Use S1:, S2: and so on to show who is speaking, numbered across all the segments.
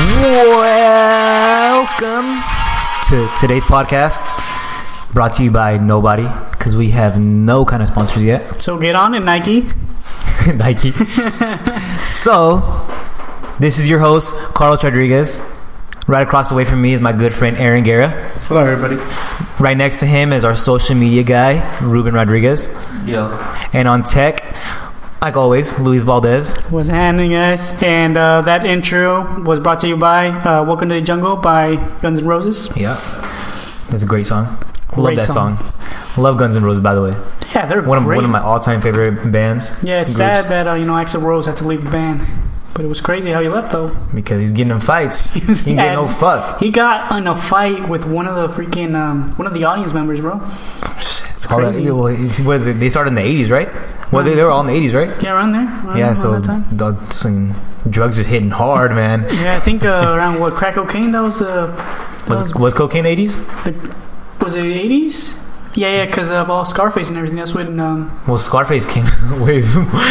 S1: Welcome to today's podcast, brought to you by nobody, because we have no kind of sponsors yet.
S2: So get on it, Nike.
S1: Nike. So, this is your host, Carlos Rodriguez. Right across the way from me is my good friend, Aaron Guerra.
S3: Hello, everybody.
S1: Right next to him is our social media guy, Ruben Rodriguez.
S4: Yo.
S1: And on tech, like always, Luis Valdez.
S2: What's happening, guys? And that intro was brought to you by Welcome to the Jungle by Guns N' Roses.
S1: Yeah. That's a great song. Love
S2: Great
S1: that song. Love Guns N' Roses, by the way.
S2: Yeah, they're
S1: One
S2: great.
S1: of my all-time favorite bands.
S2: Yeah, it's sad that Axl Rose had to leave the band. But it was crazy how he left, though.
S1: Because he's getting in fights. He ain't getting no fuck.
S2: He got in a fight with one of the freaking one of the audience members, bro.
S1: It's crazy. They started in the 80s, right? Well, they were all in the 80s, right?
S2: Yeah, around there.
S1: Yeah, so
S2: that time.
S1: drugs are hitting hard, man.
S2: Yeah, I think around crack cocaine. That was
S1: Was cocaine 80s?
S2: Was it 80s? Yeah, because of all Scarface and everything. That's when.
S1: Well, Scarface came way.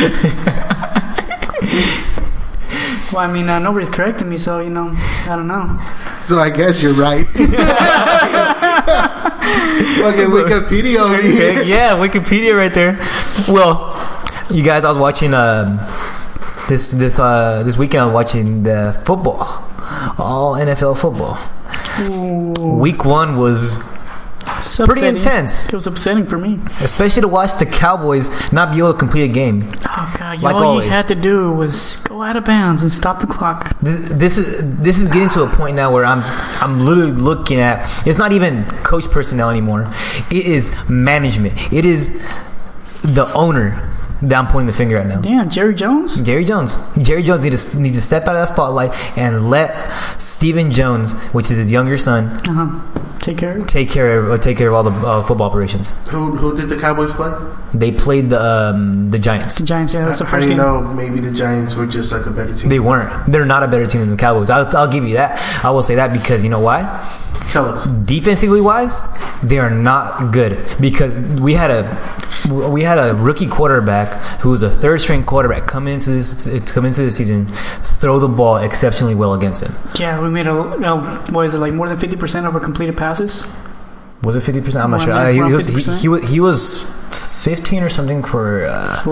S2: Well, I mean, nobody's correcting me, so I don't know.
S3: So I guess you're right. Okay, Wikipedia over here.
S1: Yeah, Wikipedia right there. Well, you guys, I was watching this weekend. I was watching the football, all NFL football.
S2: Ooh.
S1: Week 1 was pretty intense.
S2: It was upsetting for me.
S1: Especially to watch the Cowboys not be able to complete a game.
S2: Oh God!
S1: Like
S2: all
S1: always.
S2: you had to do was go out of bounds and stop the clock.
S1: This is getting to a point now where I'm literally looking at, it's not even coach personnel anymore. It is management. It is the owner that I'm pointing the finger at now.
S2: Damn, Jerry Jones.
S1: Jerry Jones needs to step out of that spotlight and let Stephen Jones, which is his younger son,
S2: Take care
S1: of all the football operations.
S3: Who did the Cowboys play?
S1: They played the Giants.
S2: The Giants. Yeah, that's the
S3: I
S2: first
S3: didn't
S2: game.
S3: know. Maybe the Giants were just like a better team.
S1: They weren't. They're not a better team than the Cowboys. I'll give you that. I will say that because you know why?
S3: Tell us.
S1: Defensively wise, they are not good because we had a rookie quarterback who was a third-string quarterback come into the season, throw the ball exceptionally well against him.
S2: Yeah, we made what is it, like more than 50% of our completed passes?
S1: Was it 50%? I'm not sure. He was 15 or something for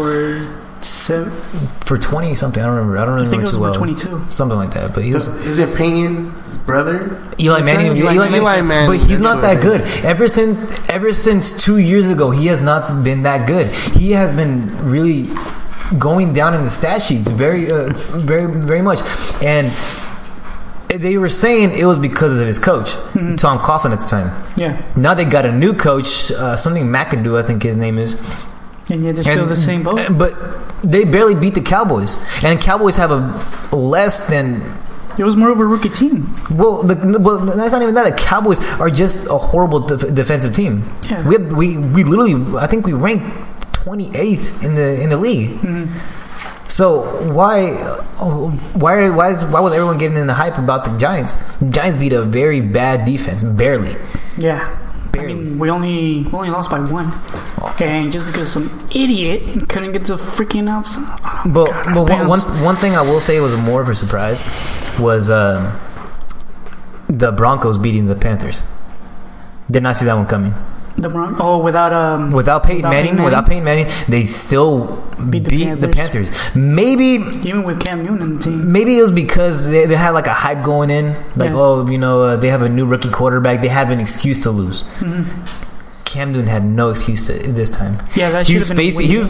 S1: 20 something. I don't remember. I
S2: think it was
S1: too well.
S2: for 22.
S1: Something like that. But he was.
S3: Is it Payne brother?
S1: Eli Manning. But he's not that good. Ever since 2 years ago, he has not been that good. He has been really going down in the stat sheets very, very much. And they were saying it was because of his coach, Tom Coughlin at the time.
S2: Yeah.
S1: Now they got a new coach, something McAdoo, I think his name is.
S2: And yet they're still the same boat.
S1: But they barely beat the Cowboys. And Cowboys have a less than...
S2: It was more of a rookie team.
S1: Well, that's not even that. The Cowboys are just a horrible defensive team.
S2: Yeah.
S1: We literally, I think we ranked 28th in the league.
S2: Mm-hmm.
S1: So why was everyone getting in the hype about the Giants? The Giants beat a very bad defense, barely.
S2: Yeah.
S1: Barely.
S2: I mean, we only lost by 1. And just because some idiot couldn't get the freaking outside.
S1: But one thing I will say was more of a surprise was the Broncos beating the Panthers. Did not see that one coming.
S2: The Broncos. Oh, without
S1: Peyton Manning, they still beat the Panthers. Maybe
S2: even with Cam Newton in the team.
S1: Maybe it was because they had like a hype going in, like they have a new rookie quarterback. They have an excuse to lose. Mm-hmm. Cam Newton had no excuse this time.
S2: Yeah, that
S1: he was facing the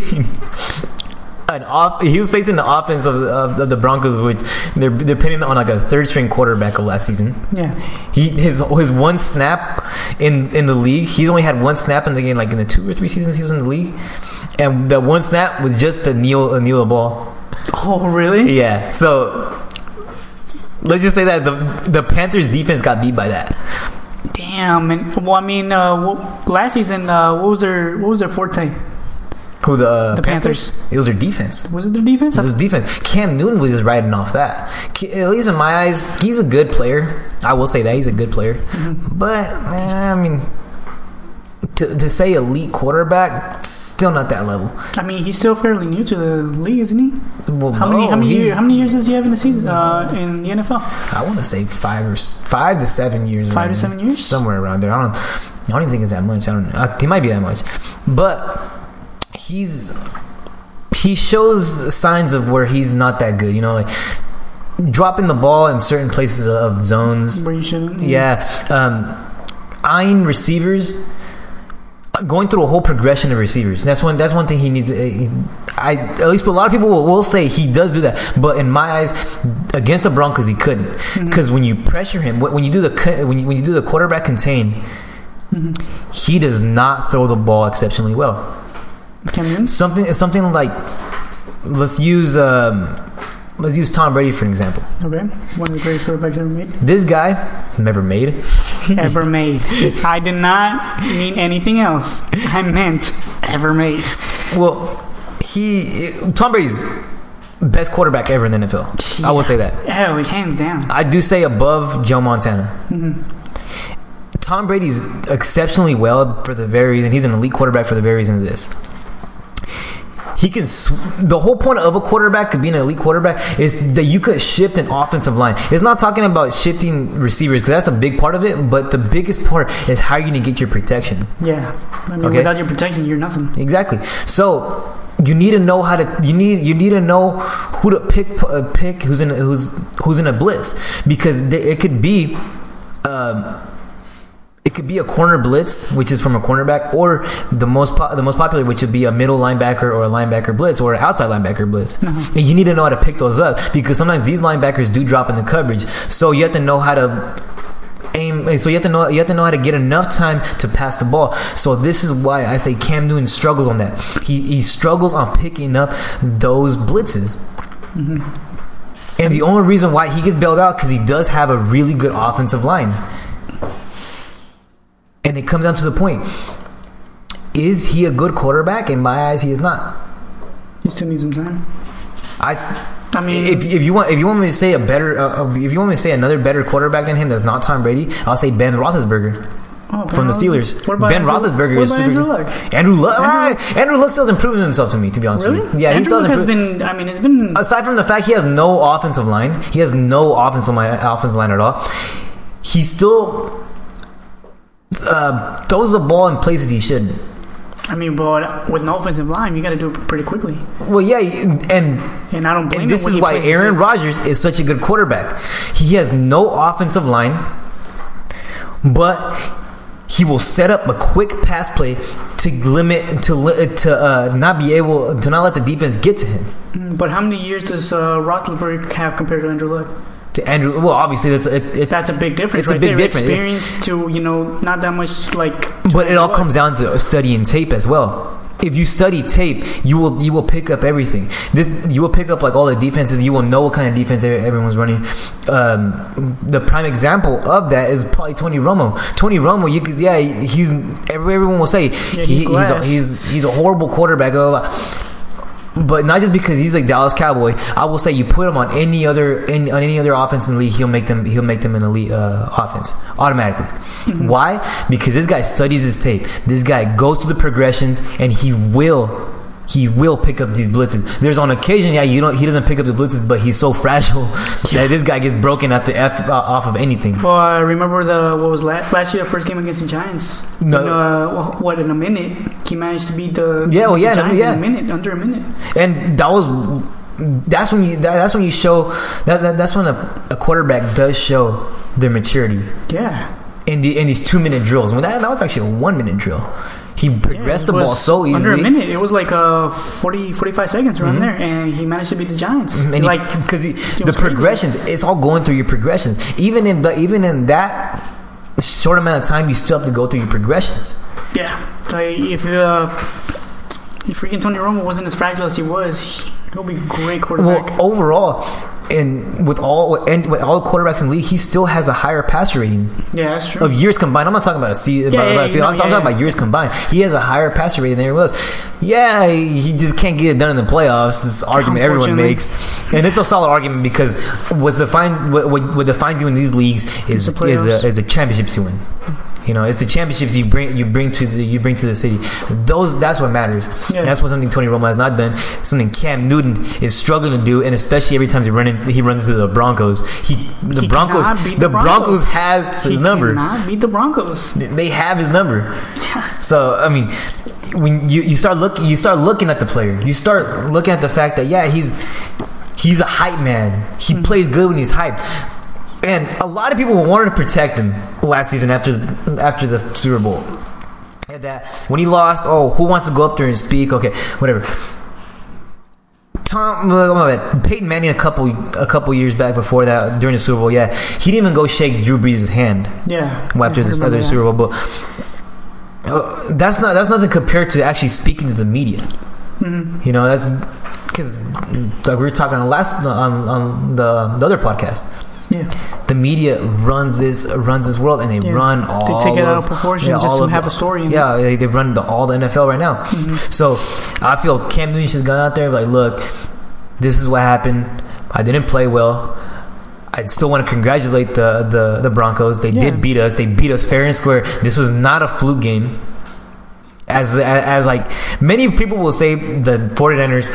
S1: offense of the Broncos, which they're pinning on like a third-string quarterback of last season.
S2: Yeah,
S1: his one snap in the league. He's only had one snap in the game, like in the 2 or 3 seasons he was in the league, and that one snap was just to kneel the ball.
S2: Oh, really?
S1: Yeah. So let's just say that the Panthers defense got beat by that.
S2: Damn. And well, I mean, last season, what was their forte?
S1: Who, the
S2: Panthers?
S1: It was their defense.
S2: Was it their defense?
S1: It was defense. Cam Newton was just riding off that. At least in my eyes, he's a good player. I will say that he's a good player. Mm-hmm. But I mean, to say elite quarterback, still not that level.
S2: I mean, he's still fairly new to the league, isn't he?
S1: Well,
S2: How many years does he have in the season in the NFL?
S1: I want to say 5 to 7 years.
S2: 5 to 7 years,
S1: somewhere around there. I don't even think it's that much. I don't know. He might be that much, but he shows signs of where he's not that good. You know, like dropping the ball in certain places of zones
S2: where you shouldn't.
S1: Yeah, eyeing receivers. Going through a whole progression of receivers. That's one thing he needs. At least a lot of people will say he does do that. But in my eyes, against the Broncos, he couldn't. Because when you pressure him, when you do the quarterback contain, he does not throw the ball exceptionally well. Something like let's use Tom Brady for an example.
S2: Okay, one of the greatest quarterbacks ever made.
S1: This guy never made.
S2: Ever made. I did not mean anything else. I meant ever made.
S1: Well, Tom Brady's best quarterback ever in the NFL. Yeah. I will say that.
S2: Oh, hands down.
S1: I do say above Joe Montana. Tom Brady's exceptionally well for the very reason he's an elite quarterback for the very reason of this. He can. The whole point of a quarterback, being an elite quarterback, is that you could shift an offensive line. It's not talking about shifting receivers because that's a big part of it. But the biggest part is how you're going to get your protection.
S2: Yeah, I mean, without your protection, you're nothing.
S1: Exactly. So you need to know how to. You need to know who to pick who's in a blitz because it could be. It could be a corner blitz, which is from a cornerback, or the most popular, which would be a middle linebacker or a linebacker blitz or an outside linebacker blitz. And you need to know how to pick those up because sometimes these linebackers do drop in the coverage. So you have to know how to aim. So you have to know how to get enough time to pass the ball. So this is why I say Cam Newton struggles on that. He struggles on picking up those blitzes. And the only reason why he gets bailed out because he does have a really good offensive line. And it comes down to the point: is he a good quarterback? In my eyes, he is not.
S2: He still needs some time.
S1: I mean, if you want me to say another better quarterback than him, that's not Tom Brady. I'll say Ben Roethlisberger from the Steelers. Ben Roethlisberger is super. Andrew Luck. Andrew Luck still hasn't proven himself to me, to be honest with you. Yeah,
S2: Andrew he still hasn't proven. I mean, it's been
S1: aside from the fact he has no offensive line. He has no offensive line at all. He still throws the ball in places he shouldn't.
S2: I mean, but with no offensive line, you got to do it pretty quickly.
S1: Well, yeah, and
S2: I don't blame him.
S1: This is why Aaron Rodgers is such a good quarterback. He has no offensive line, but he will set up a quick pass play to not let the defense get to him.
S2: But how many years does Roethlisberger have compared to Andrew Luck?
S1: To Andrew, well, obviously that's a big difference. It's a big difference.
S2: Experience to not that much like.
S1: But it all comes down to studying tape as well. If you study tape, you will pick up everything. You will pick up like all the defenses. You will know what kind of defense everyone's running. The prime example of that is probably Tony Romo. Tony Romo, everyone will say he's a horrible quarterback. Blah, blah, blah. But not just because he's like Dallas Cowboy. I will say you put him on any other offense in the league, he'll make them an elite offense automatically. Why? Because this guy studies his tape. This guy goes through the progressions, and he will pick up these blitzes. There's on occasion, he doesn't pick up the blitzes, but he's so fragile that this guy gets broken off of anything.
S2: Well, I remember what was last year, the first game against the Giants. No, in a minute he managed to beat the Giants in a minute, under a minute.
S1: And that's when you show that's when a quarterback does show their maturity.
S2: Yeah.
S1: In these 2-minute drills, that was actually a 1-minute drill. He progressed the ball so easily.
S2: Under a minute. It was like 45 seconds around there, and he managed to beat the Giants.
S1: Because the progressions, it's all going through your progressions. Even in that short amount of time, you still have to go through your progressions.
S2: Yeah. So if freaking Tony Romo wasn't as fragile as he was, he'll be a great quarterback.
S1: Well, overall, and with all the quarterbacks in the league, he still has a higher passer rating.
S2: Yeah, that's true.
S1: Of years combined. I'm not talking about a season. I'm talking about years combined. He has a higher passer rating than everyone else. Yeah, he just can't get it done in the playoffs. This argument everyone makes, and it's a solid argument because what defines you in these leagues is a championship to win. It's the championships you bring to the city. That's what matters. Yeah. That's what something Tony Romo has not done. Something Cam Newton is struggling to do, and especially every time he runs into the Broncos. The Broncos have his number.
S2: Cannot beat the Broncos.
S1: They have his number. Yeah. So I mean, when you start looking at the player, you start looking at the fact that he's a hype man. He plays good when he's hyped. And a lot of people wanted to protect him last season after the Super Bowl. And that when he lost, who wants to go up there and speak? Okay, whatever. Peyton Manning a couple years back before that during the Super Bowl, he didn't even go shake Drew Brees' hand.
S2: Yeah.
S1: After the Super Bowl, but that's nothing compared to actually speaking to the media.
S2: Mm-hmm.
S1: That's because like we were talking on the other podcast.
S2: Yeah,
S1: the media runs this world, and they run all.
S2: They take it out of proportion just to have a story.
S1: They run all the NFL right now.
S2: Mm-hmm.
S1: So I feel Cam Newton has gone out there like, look, this is what happened. I didn't play well. I still want to congratulate the Broncos. They did beat us. They beat us fair and square. This was not a fluke game. As like many people will say, the 49ers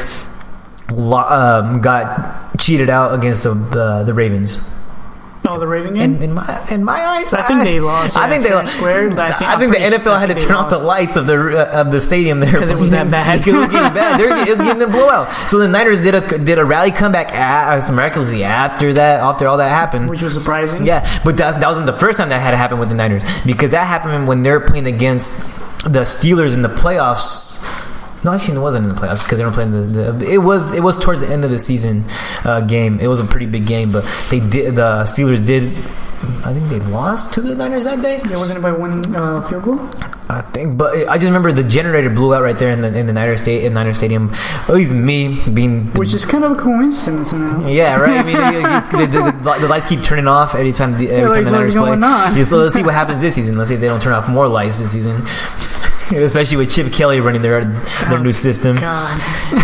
S1: got cheated out against the Ravens.
S2: Oh, the Ravens game?
S1: In my eyes,
S2: I think they lost.
S1: I think they lost. I think the NFL had to turn off the lights of the stadium there
S2: because it was that bad.
S1: Because it was getting bad. It was getting a blowout. So the Niners did a rally comeback miraculously after all that happened,
S2: which was surprising.
S1: Yeah, but that wasn't the first time that had happened with the Niners, because that happened when they were playing against the Steelers in the playoffs. No, actually, it wasn't in the playoffs because they were playing it was towards the end of the season game. It was a pretty big game, but the Steelers did. I think they lost to the Niners that day.
S2: Yeah, wasn't it by one field goal?
S1: I think, but I just remember the generator blew out right there in the Niner Stadium. At least me being,
S2: which is kind of a coincidence now.
S1: Yeah, right. I mean, the lights keep turning off every time the Niners play. Let's see what happens this season. Let's see if they don't turn off more lights this season. Especially with Chip Kelly running their new system.
S2: God.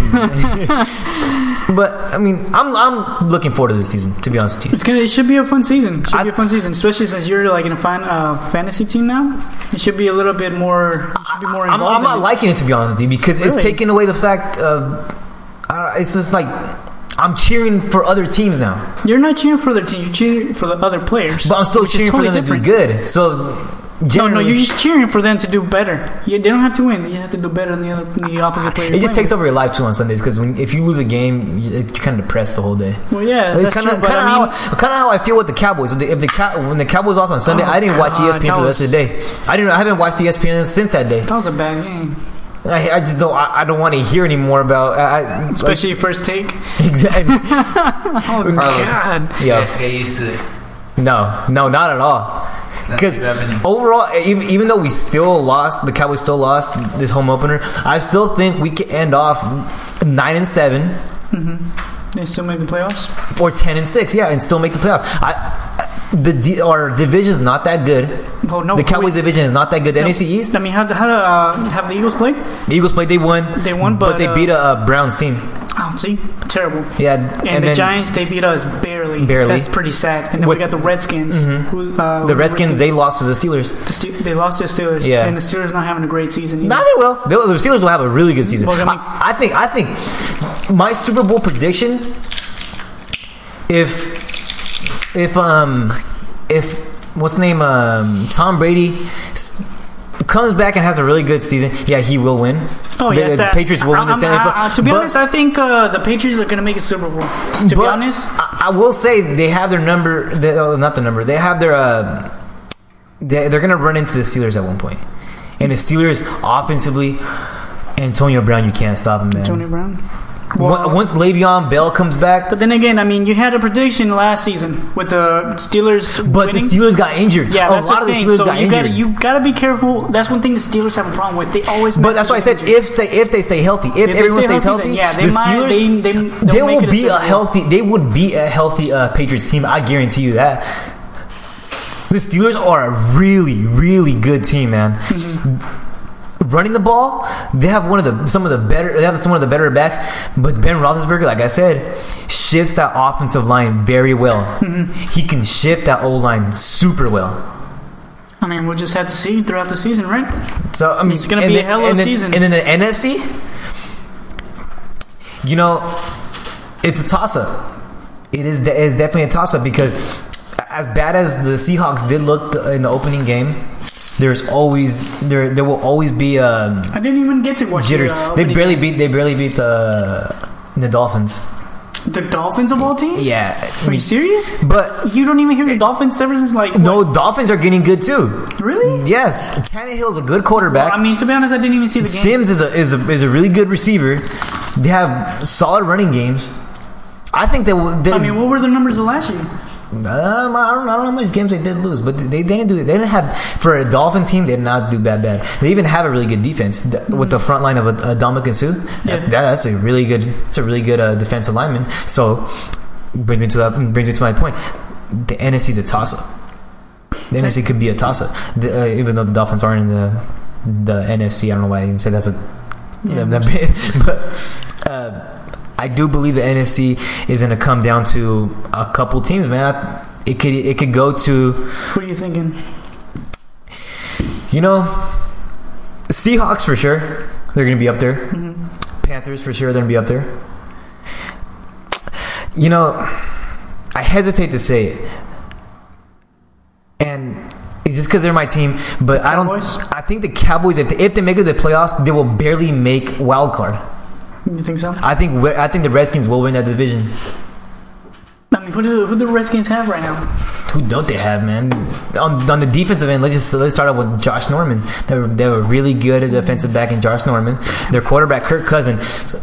S1: But I mean, I'm looking forward to this season. To be honest with you,
S2: it should be a fun season. Especially since you're like in a fantasy team now. It should be a little bit more. It should be more involved.
S1: I'm not liking it, to be honest with you, because it's taking away the fact of. It's just like I'm cheering for other teams now.
S2: You're not cheering for other teams. You're cheering for the other players.
S1: But I'm still cheering for them to do good. So.
S2: No, you're just cheering for them to do better. They don't have to win. You have to do better than the opposite player.
S1: It just takes over your life too on Sundays, because if you lose a game, you're kind of depressed the whole day.
S2: Well, yeah, that's
S1: kind of how I feel with the Cowboys. When the Cowboys lost on Sunday, I didn't watch ESPN for the rest of the day. I haven't watched ESPN since that day.
S2: That was a bad game.
S1: I just don't. I don't want to hear anymore about.
S2: Especially first take.
S1: Exactly.
S2: Oh God.
S1: Yeah.
S4: Get used to it.
S1: No, not at all. Because overall, even though the Cowboys still lost this home opener, I still think we can end off 9-7.
S2: Mm-hmm. They still make the playoffs,
S1: or 10-6, and still make the playoffs. Our division is not that good.
S2: Oh, no,
S1: the Cowboys division is not that good. The NFC East.
S2: I mean, have the Eagles played?
S1: The Eagles played. They won, but they beat a Browns team.
S2: Oh, see, terrible.
S1: Yeah,
S2: and the Giants, they beat us barely. That's pretty sad. And then we got the Redskins.
S1: Mm-hmm. The Redskins, they lost to the Steelers.
S2: They lost to the Steelers.
S1: Yeah,
S2: and the Steelers not having a great season either.
S1: No, they will. The Steelers will have a really good season. Well, I think my Super Bowl prediction, if what's the name, Tom Brady comes back and has a really good season, he will win.
S2: Oh, yes,
S1: the Patriots will win the NFL.
S2: To be honest, I think the Patriots are going to make a Super Bowl. To be honest,
S1: I will say they have their number. Not the number. They have their. They're going to run into the Steelers at one point, and the Steelers offensively, Antonio Brown, you can't stop him, man.
S2: Antonio Brown.
S1: Well, once Le'Veon Bell comes back.
S2: But then again, I mean, you had a prediction last season with the Steelers
S1: But winning. The Steelers got injured.
S2: Yeah, that's
S1: a lot
S2: the
S1: of the Steelers got injured.
S2: You got to be careful. That's one thing the Steelers have a problem with. They always
S1: But that's why I said if they stay healthy. If everyone stays healthy, the Steelers, they would be a healthy Patriots team. I guarantee you that. The Steelers are a really, really good team, man. Mm-hmm. Running the ball, they have some of the better backs, but Ben Roethlisberger, like I said, shifts that offensive line very well. Mm-hmm. He can shift that O-line super well.
S2: I mean, we'll just have to see throughout the season, right?
S1: So I mean,
S2: it's going to be a hell of a season.
S1: And then the NFC, you know, it's a toss-up. It's definitely a toss-up because as bad as the Seahawks did look in the opening game, there will always be
S2: I didn't even get to watch
S1: jitters. They barely beat the Dolphins.
S2: The Dolphins of all teams?
S1: Yeah.
S2: Are you serious?
S1: But
S2: you don't even hear the Dolphins ever since like
S1: no, Dolphins are getting good too.
S2: Really?
S1: Yes. Tannehill's a good quarterback.
S2: Well, I mean, to be honest, I didn't even see the game.
S1: Sims is a really good receiver. They have solid running games. I think they will.
S2: I mean, what were the numbers of last year?
S1: I don't know how much games they did lose, but they didn't do it. They didn't have, for a Dolphin team, they did not do bad. They even have a really good defense with the front line of Ndamukong Suh. That's a really good. It's a really good defensive lineman. So brings me to my point. The NFC is a toss-up. The NFC could be a toss-up, even though the Dolphins aren't in the NFC. I don't know why I even say that's that big, but. I do believe the NFC is going to come down to a couple teams, man. It could go to.
S2: Who are you thinking?
S1: You know, Seahawks for sure. They're going to be up there.
S2: Mm-hmm.
S1: Panthers for sure. They're going to be up there. You know, I hesitate to say it, and it's just because they're my team. But
S2: Cowboys?
S1: I think the Cowboys, if they make it to the playoffs, they will barely make wild card.
S2: You think so?
S1: I think the Redskins will win that division.
S2: I mean, who do the Redskins have right now?
S1: Who don't they have, man? On the defensive end, let's start off with Josh Norman. They have a really good defensive back in Josh Norman. Their quarterback Kirk Cousins,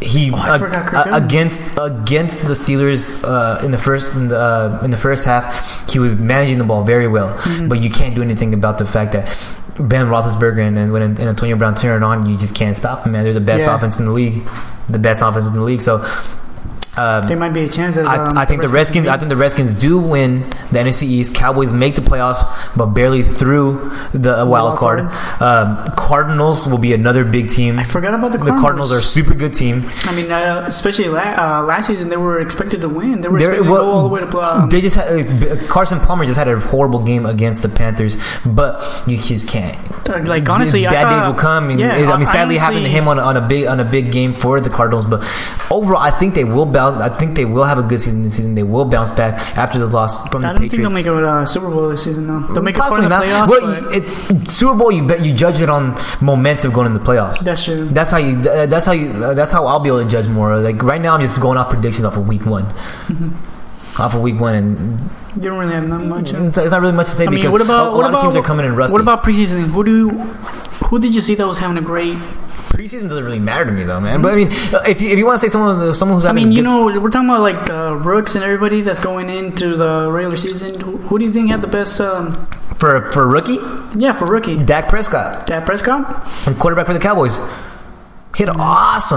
S1: against the Steelers in the first half, he was managing the ball very well. Mm-hmm. But you can't do anything about the fact that Ben Roethlisberger and when Antonio Brown turn it on, you just can't stop them, man. They're the best offense in the league. So.
S2: There might be a chance that
S1: I think the Redskins do win the NFC East. Cowboys make the playoffs, but barely through the wild card. Cardinals will be another big team.
S2: I forgot about the Cardinals.
S1: The Cardinals are a super good team.
S2: I mean, especially last season, they were expected to win. They were expected to go all the way to playoffs.
S1: They just had Carson Palmer just had a horrible game against the Panthers, but you just can't.
S2: Like honestly,
S1: bad days will come. And sadly, happened to him on a big game for the Cardinals. But overall, I think they will bounce. I think they will have a good season this season. They will bounce back after the loss from the Patriots.
S2: I don't think they'll make a Super Bowl this season, though. They'll make
S1: possibly
S2: it far in the playoffs.
S1: Well, Super Bowl, you judge it on momentum going in the playoffs.
S2: That's true.
S1: That's how I'll be able to judge more. Like right now, I'm just going off predictions off of week one. Mm-hmm. Off of week one, and
S2: you don't really have that much.
S1: It's not really much to say because a lot of teams are coming in rusty.
S2: What about preseason? Who did you see that was having a great?
S1: Preseason doesn't really matter to me though, man. But I mean, if you want to say someone who's having,
S2: we're talking about like rooks and everybody that's going into the regular season. Who do you think had the best?
S1: For rookie?
S2: Yeah, for rookie.
S1: Dak Prescott, and quarterback for the Cowboys. Hit awesome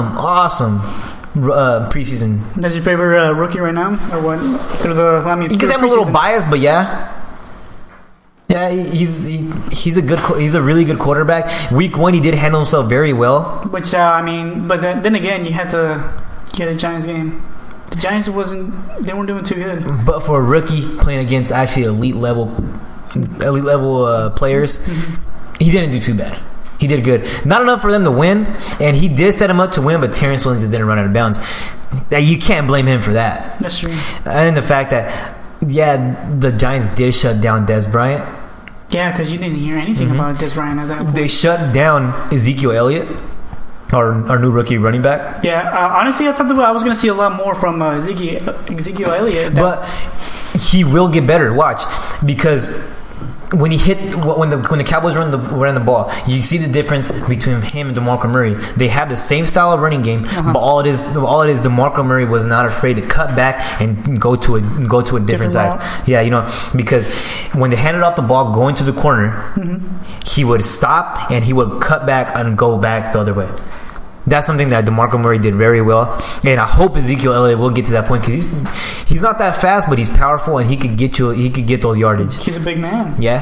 S1: preseason.
S2: That's your favorite rookie right now, or what?
S1: Because I'm a little biased, but yeah. Yeah, he's a really good quarterback. Week 1, he did handle himself very well.
S2: Which but then again, you had a Giants game. The Giants they weren't doing too good.
S1: But for a rookie playing against actually elite level players, mm-hmm. he didn't do too bad. He did good. Not enough for them to win, and he did set him up to win. But Terrence Williams just didn't run out of bounds. You can't blame him for that.
S2: That's true.
S1: And the fact that. Yeah, the Giants did shut down Dez Bryant.
S2: Yeah, because you didn't hear anything about Dez Bryant at that point.
S1: They shut down Ezekiel Elliott, our new rookie running back.
S2: Yeah, honestly, I thought I was going to see a lot more from Ezekiel Elliott.
S1: But he will get better. Watch, because when the Cowboys run the ball, you see the difference between him and DeMarco Murray. They have the same style of running game, but all it is, DeMarco Murray was not afraid to cut back and go to a different side.
S2: Route.
S1: Yeah, because when they handed off the ball going to the corner, mm-hmm. he would stop and he would cut back and go back the other way. That's something that DeMarco Murray did very well, and I hope Ezekiel Elliott will get to that point because he's not that fast, but he's powerful and he could get those yardage.
S2: He's a big man.
S1: Yeah.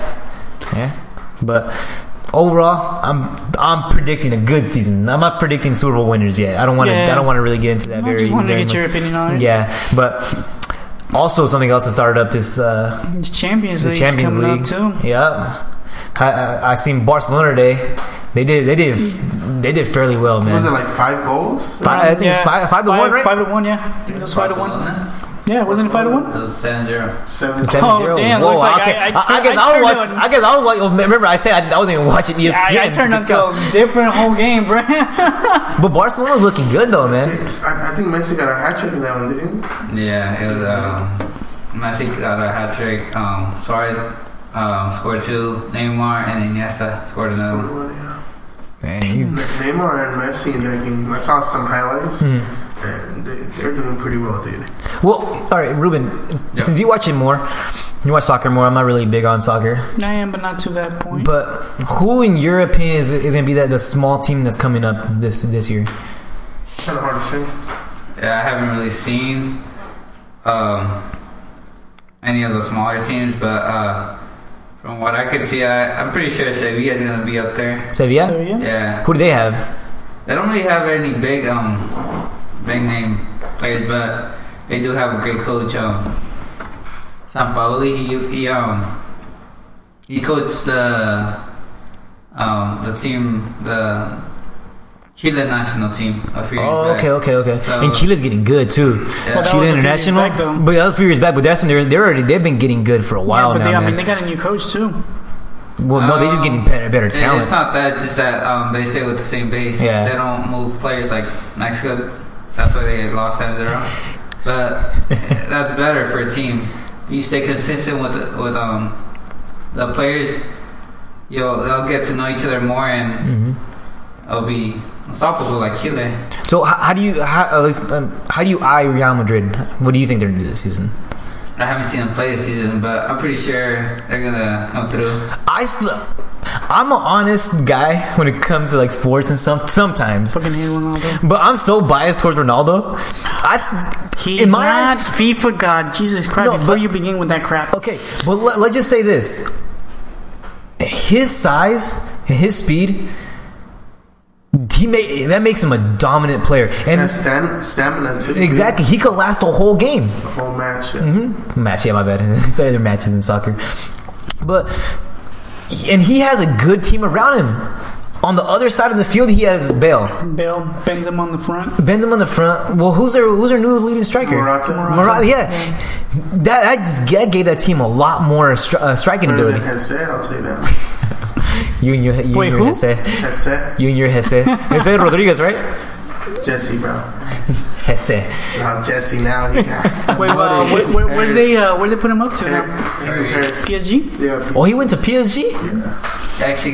S1: But overall, I'm predicting a good season. I'm not predicting Super Bowl winners yet. I don't want to really get into that.
S2: I just wanted to get your opinion on it.
S1: Yeah, but also something else that started up this
S2: Champions League coming up too.
S1: Yeah. I seen Barcelona today. They did fairly well, man.
S3: Was it like 5 goals?
S1: I think it's 5-1, right?
S2: 5-1. Yeah, it was 5-1. Yeah, wasn't it 5-1?
S4: It was 7-0.
S3: 7-0.
S2: Oh damn!
S1: Whoa,
S2: Looks like
S1: I guess I was watching. Remember, I said I wasn't even watching ESPN.
S2: I turned into a different whole game, bro.
S1: But Barcelona's looking good though, man.
S3: I think Messi got a hat trick in that one, didn't he?
S4: Yeah, it was. Messi got a hat trick. Suarez scored 2. Neymar and Iniesta scored another one.
S1: Dang,
S3: Neymar and Messi in that game. I saw some highlights. And they're doing pretty well, dude.
S1: Well, all right, Ruben. Since you watch it more, you watch soccer more. I'm not really big on soccer.
S2: I am, but not to that point.
S1: But who, in your opinion, is going to be the small team that's coming up this year?
S3: Kind of hard to say.
S4: Yeah, I haven't really seen any of the smaller teams, but from what I could see, I'm pretty sure Sevilla is going to be up there.
S1: Sevilla?
S4: Yeah.
S1: Who do they have?
S4: They don't really have any big name players, but they do have a great coach. Sampaoli, he coached the team, the Chile national team a few years back.
S1: Okay.
S4: So,
S1: and Chile's getting good too.
S2: Yeah.
S1: Chile international, but that was a few years back. But that's when they've been getting good for a while now.
S2: I mean, they got a new coach too.
S1: Well, no, they just getting better talent.
S4: It's not that, just that they stay with the same base.
S1: Yeah.
S4: They don't move players like Mexico. That's why they lost 7-0. But that's better for a team. You stay consistent with the players. They'll get to know each other more, and it'll be unstoppable like Chile.
S1: So how do you eye Real Madrid? What do you think they're going to do this season?
S4: I haven't seen them play this season, but I'm pretty sure they're gonna come through.
S1: I'm an honest guy when it comes to like sports and stuff. Sometimes,
S2: fucking hate Ronaldo.
S1: But I'm so biased towards Ronaldo.
S2: He's not FIFA God. Jesus Christ! No, before you begin with that crap.
S1: Okay, but let's just say this: his size and his speed. That makes him a dominant player, and
S3: stamina too.
S1: Exactly, he could last a whole game,
S3: a whole match. Yeah.
S1: Match, yeah, my bad. There are matches in soccer, and he has a good team around him. On the other side of the field, he has Bale,
S2: Benzema on the front.
S1: Well, who's their new leading striker? Morata. Yeah. That gave that team a lot more striking ability.
S3: I'll tell you that.
S1: You and your Hesse. You and your Hesse. Hesse Rodriguez, right?
S3: Jesse, bro.
S1: Hesse.
S3: No, Jesse now.
S2: Where they put him up to now? PSG?
S3: Yeah.
S1: Oh, he went to PSG?
S3: Yeah.
S4: He actually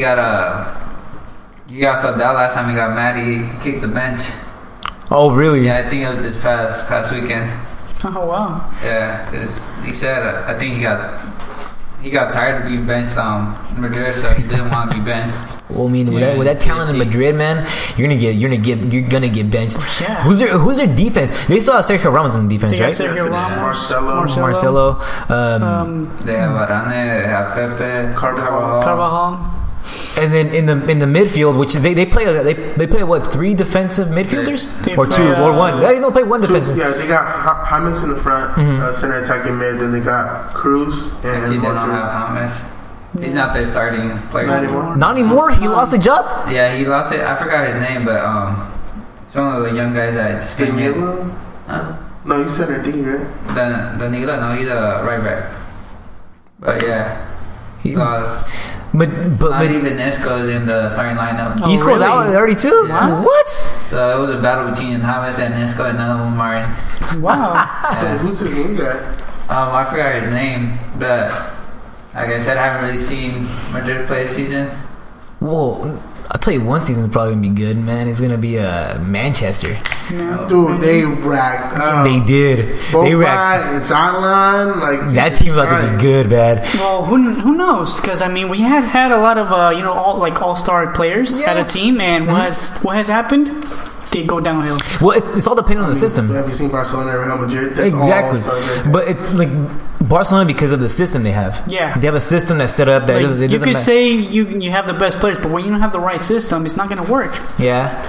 S4: got subbed out last time he got mad. He kicked the bench.
S1: Oh, really?
S4: Yeah, I think it was this past weekend.
S2: Oh, wow.
S4: Yeah, he said, I think he got tired of being benched in Madrid, so he didn't want to be benched.
S1: Well, I mean, with that talent in Madrid, man, you're gonna get benched.
S2: Yeah.
S1: Who's their defense? They still have Sergio Ramos in defense, right?
S2: Sergio Ramos,
S1: Marcelo.
S4: They have Varane, they have Pepe,
S2: Carvajal.
S1: And then in the midfield, which they play what, 3 defensive midfielders or 2 or 1? They don't play 1 defensive.
S3: Yeah, they got James in the front, center attacking mid. Then they got Cruz and.
S4: Actually, they don't have James. He's not their starting player anymore.
S1: Not anymore. He lost the job.
S4: Yeah, he lost it. I forgot his name, but he's one of the young guys that just came in. Huh?
S3: No, he's center D, right?
S4: Danilo, no, he's a right back. But yeah, he lost. But even Isco's in the starting lineup.
S1: Isco's out already too?
S2: Wow.
S1: What?
S4: So it was a battle between James and Isco, and none of them are in.
S2: Wow.
S4: Yeah.
S3: Who's the name guy?
S4: I forgot his name, but like I said, I haven't really seen Madrid play this season.
S1: Well, I'll tell you, one season's probably gonna be good, man. It's gonna be Manchester.
S2: No.
S3: Dude, they racked up.
S1: They did. They racked.
S3: It's online. Like
S1: that team's about to be good, man.
S2: Well, who knows? Because I mean, we have had a lot of all-star players at a team, and what has happened? They go downhill.
S1: Well, it's all dependent on the system.
S3: Have you seen Barcelona and Real Madrid? That's
S1: exactly. But Barcelona, because of the system they have.
S2: Yeah.
S1: They have a system that's set up that
S2: you could say you have the best players, but when you don't have the right system, it's not going to work.
S1: Yeah.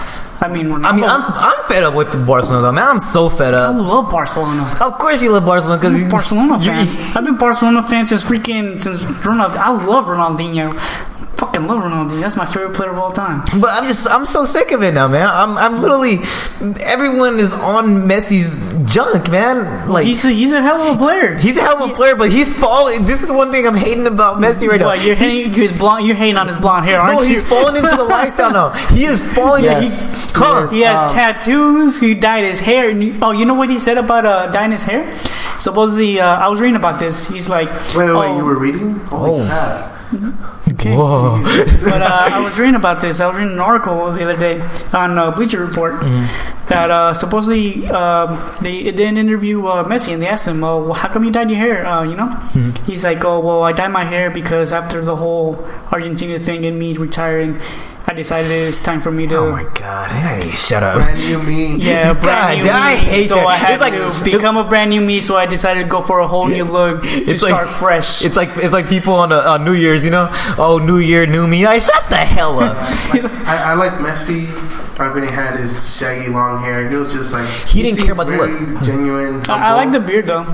S2: I mean,
S1: Ronaldo, I'm fed up with Barcelona, man. I'm so fed up.
S2: I love Barcelona.
S1: Of course you love Barcelona because
S2: I'm a Barcelona fan. I've been Barcelona fan since Ronaldo. I love Ronaldinho. Fucking love Ronaldinho. That's my favorite player of all time.
S1: But I'm so sick of it now, man. I'm literally, everyone is on Messi's junk, man. Like
S2: he's a hell of a player.
S1: He's a hell of a player, but he's falling. This is one thing I'm hating about Messi right now.
S2: You're hating on his blonde hair, aren't you?
S1: No, he's falling into the lifestyle now. He is falling.
S2: Yes. He has tattoos. He dyed his hair. You know what he said about dyeing his hair? Supposedly, I was reading about this. He's like,
S3: wait, you were reading? Holy crap.
S2: Okay. But I was reading about this. I was reading an article the other day on Bleacher Report that supposedly they did an interview Messi, and they asked him, well, how come you dyed your hair? He's like, oh, well, I dyed my hair because after the whole Argentina thing and me retiring, I decided it's time for me to...
S1: Oh my god. Hey, shut up.
S3: Brand new me.
S2: Yeah, brand new me.
S1: I hate
S2: so
S1: that.
S2: I had to become a brand new me, so I decided to go for a whole new look to start fresh.
S1: It's like people on New Year's, Oh, New Year, new me. Shut the hell up.
S3: I like Messi. When he had his shaggy long hair, it was just like...
S1: He didn't care about the look.
S3: Genuine.
S2: I like the beard, though.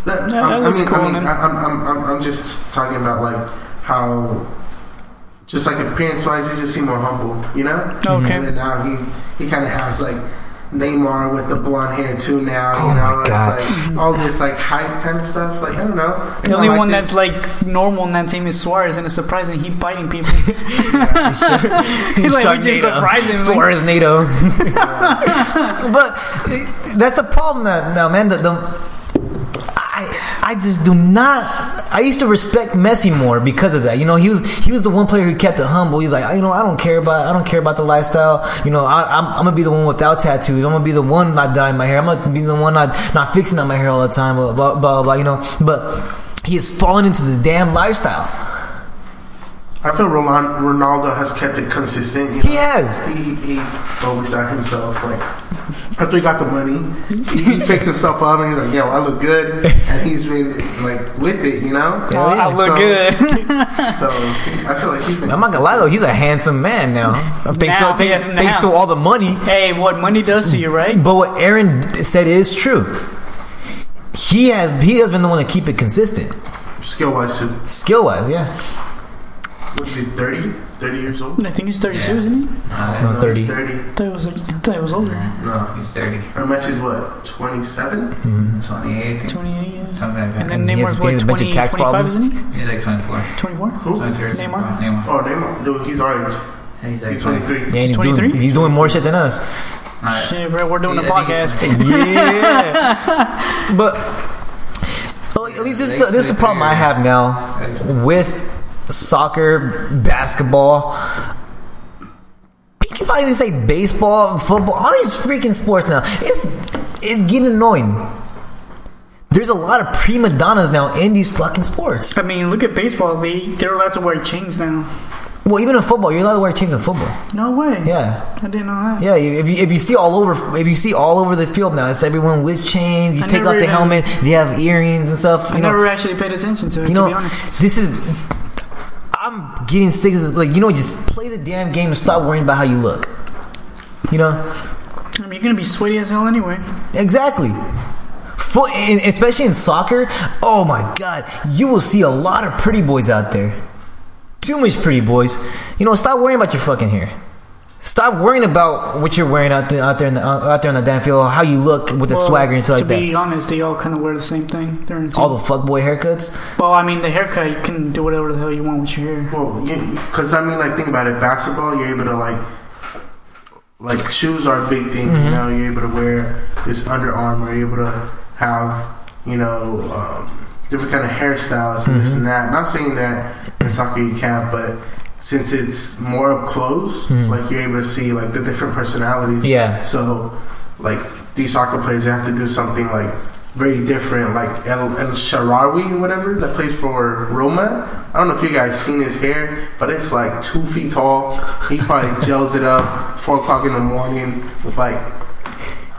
S3: I'm just talking about, like, how... Just like appearance-wise, he just seemed more humble,
S2: Okay.
S3: And then now he kind of has like Neymar with the blonde hair too now.
S1: My God.
S3: It's like all this like hype kind of stuff. Like I don't know.
S2: The only one that's like normal in that team is Suarez, and it's surprising he fighting people. He's like, which is surprising.
S1: Suarez NATO. But that's a problem now, man. I just do not. I used to respect Messi more because of that. He was the one player who kept it humble. He's like, I don't care about the lifestyle. I'm gonna be the one without tattoos. I'm gonna be the one not dyeing my hair. I'm gonna be the one not fixing up my hair all the time. Blah blah blah. But he has fallen into the damn lifestyle.
S3: I feel Ronaldo has kept it consistent.
S1: He has.
S3: He always got himself like. After he got the money, he picks himself up and he's like, "Yo, I look good," and he's been like with it,
S2: I look good.
S3: So I feel like he's been.
S1: I'm not gonna lie though, he's a handsome man now. Thanks to all the money.
S2: Hey, what money does to you, right?
S1: But what Aaron said is true. He has been the one to keep it consistent.
S3: Skill-wise too.
S1: Skill-wise, yeah.
S3: What is he, 30 years old?
S2: I think he's 32, isn't he?
S1: No, he's 30.
S3: 30.
S2: I thought he was older.
S3: No,
S4: he's 30.
S3: Or Messi's what, 27?
S4: 28.
S2: 28, yeah.
S4: Something like that.
S2: And then Neymar's what, 25, isn't he?
S4: He's like 24.
S2: 24?
S3: Who?
S4: 23.
S2: Neymar.
S3: Oh, Neymar. Dude, he's our age.
S4: He's like
S3: 23.
S1: Yeah,
S2: he's 23?
S1: He's doing more shit than us.
S2: Shit, bro, we're doing a podcast.
S1: Yeah. But at least this is the problem I have now with soccer, basketball. You can probably even say baseball, football, all these freaking sports now. It's getting annoying. There's a lot of prima donnas now in these fucking sports.
S2: I mean, look at baseball. They're allowed to wear chains now.
S1: Well, even in football, you're allowed to wear chains in football.
S2: No way.
S1: Yeah,
S2: I didn't know that.
S1: Yeah, if you see all over the field now, it's everyone with chains. You take off the helmet. They have earrings and stuff.
S2: I never actually paid attention to it. To be honest,
S1: I'm getting sick of it. Just play the damn game and stop worrying about how you look. I
S2: mean, you're gonna be sweaty as hell anyway.
S1: Exactly. Especially in soccer. Oh my God, you will see a lot of pretty boys out there. Too much pretty boys. Stop worrying about your fucking hair. Stop worrying about what you're wearing out there on the damn field, how you look with the swagger and stuff like that.
S2: To be honest, they all kind of wear the same thing.
S1: All the fuckboy haircuts.
S2: Well, I mean, the haircut, you can do whatever the hell you want with your hair.
S3: Well, because think about it. Basketball, you're able to like shoes are a big thing.
S1: Mm-hmm.
S3: You're able to wear this Under Armour. You're able to have different kind of hairstyles and this and that. Not saying that in soccer you can't, but since it's more up close, like you're able to see like the different personalities.
S1: Yeah.
S3: So like these soccer players, they have to do something like very different, like El Shaarawy or whatever that plays for Roma. I don't know if you guys seen his hair, but it's like 2 feet tall. He probably gels it up 4 o'clock in the morning with like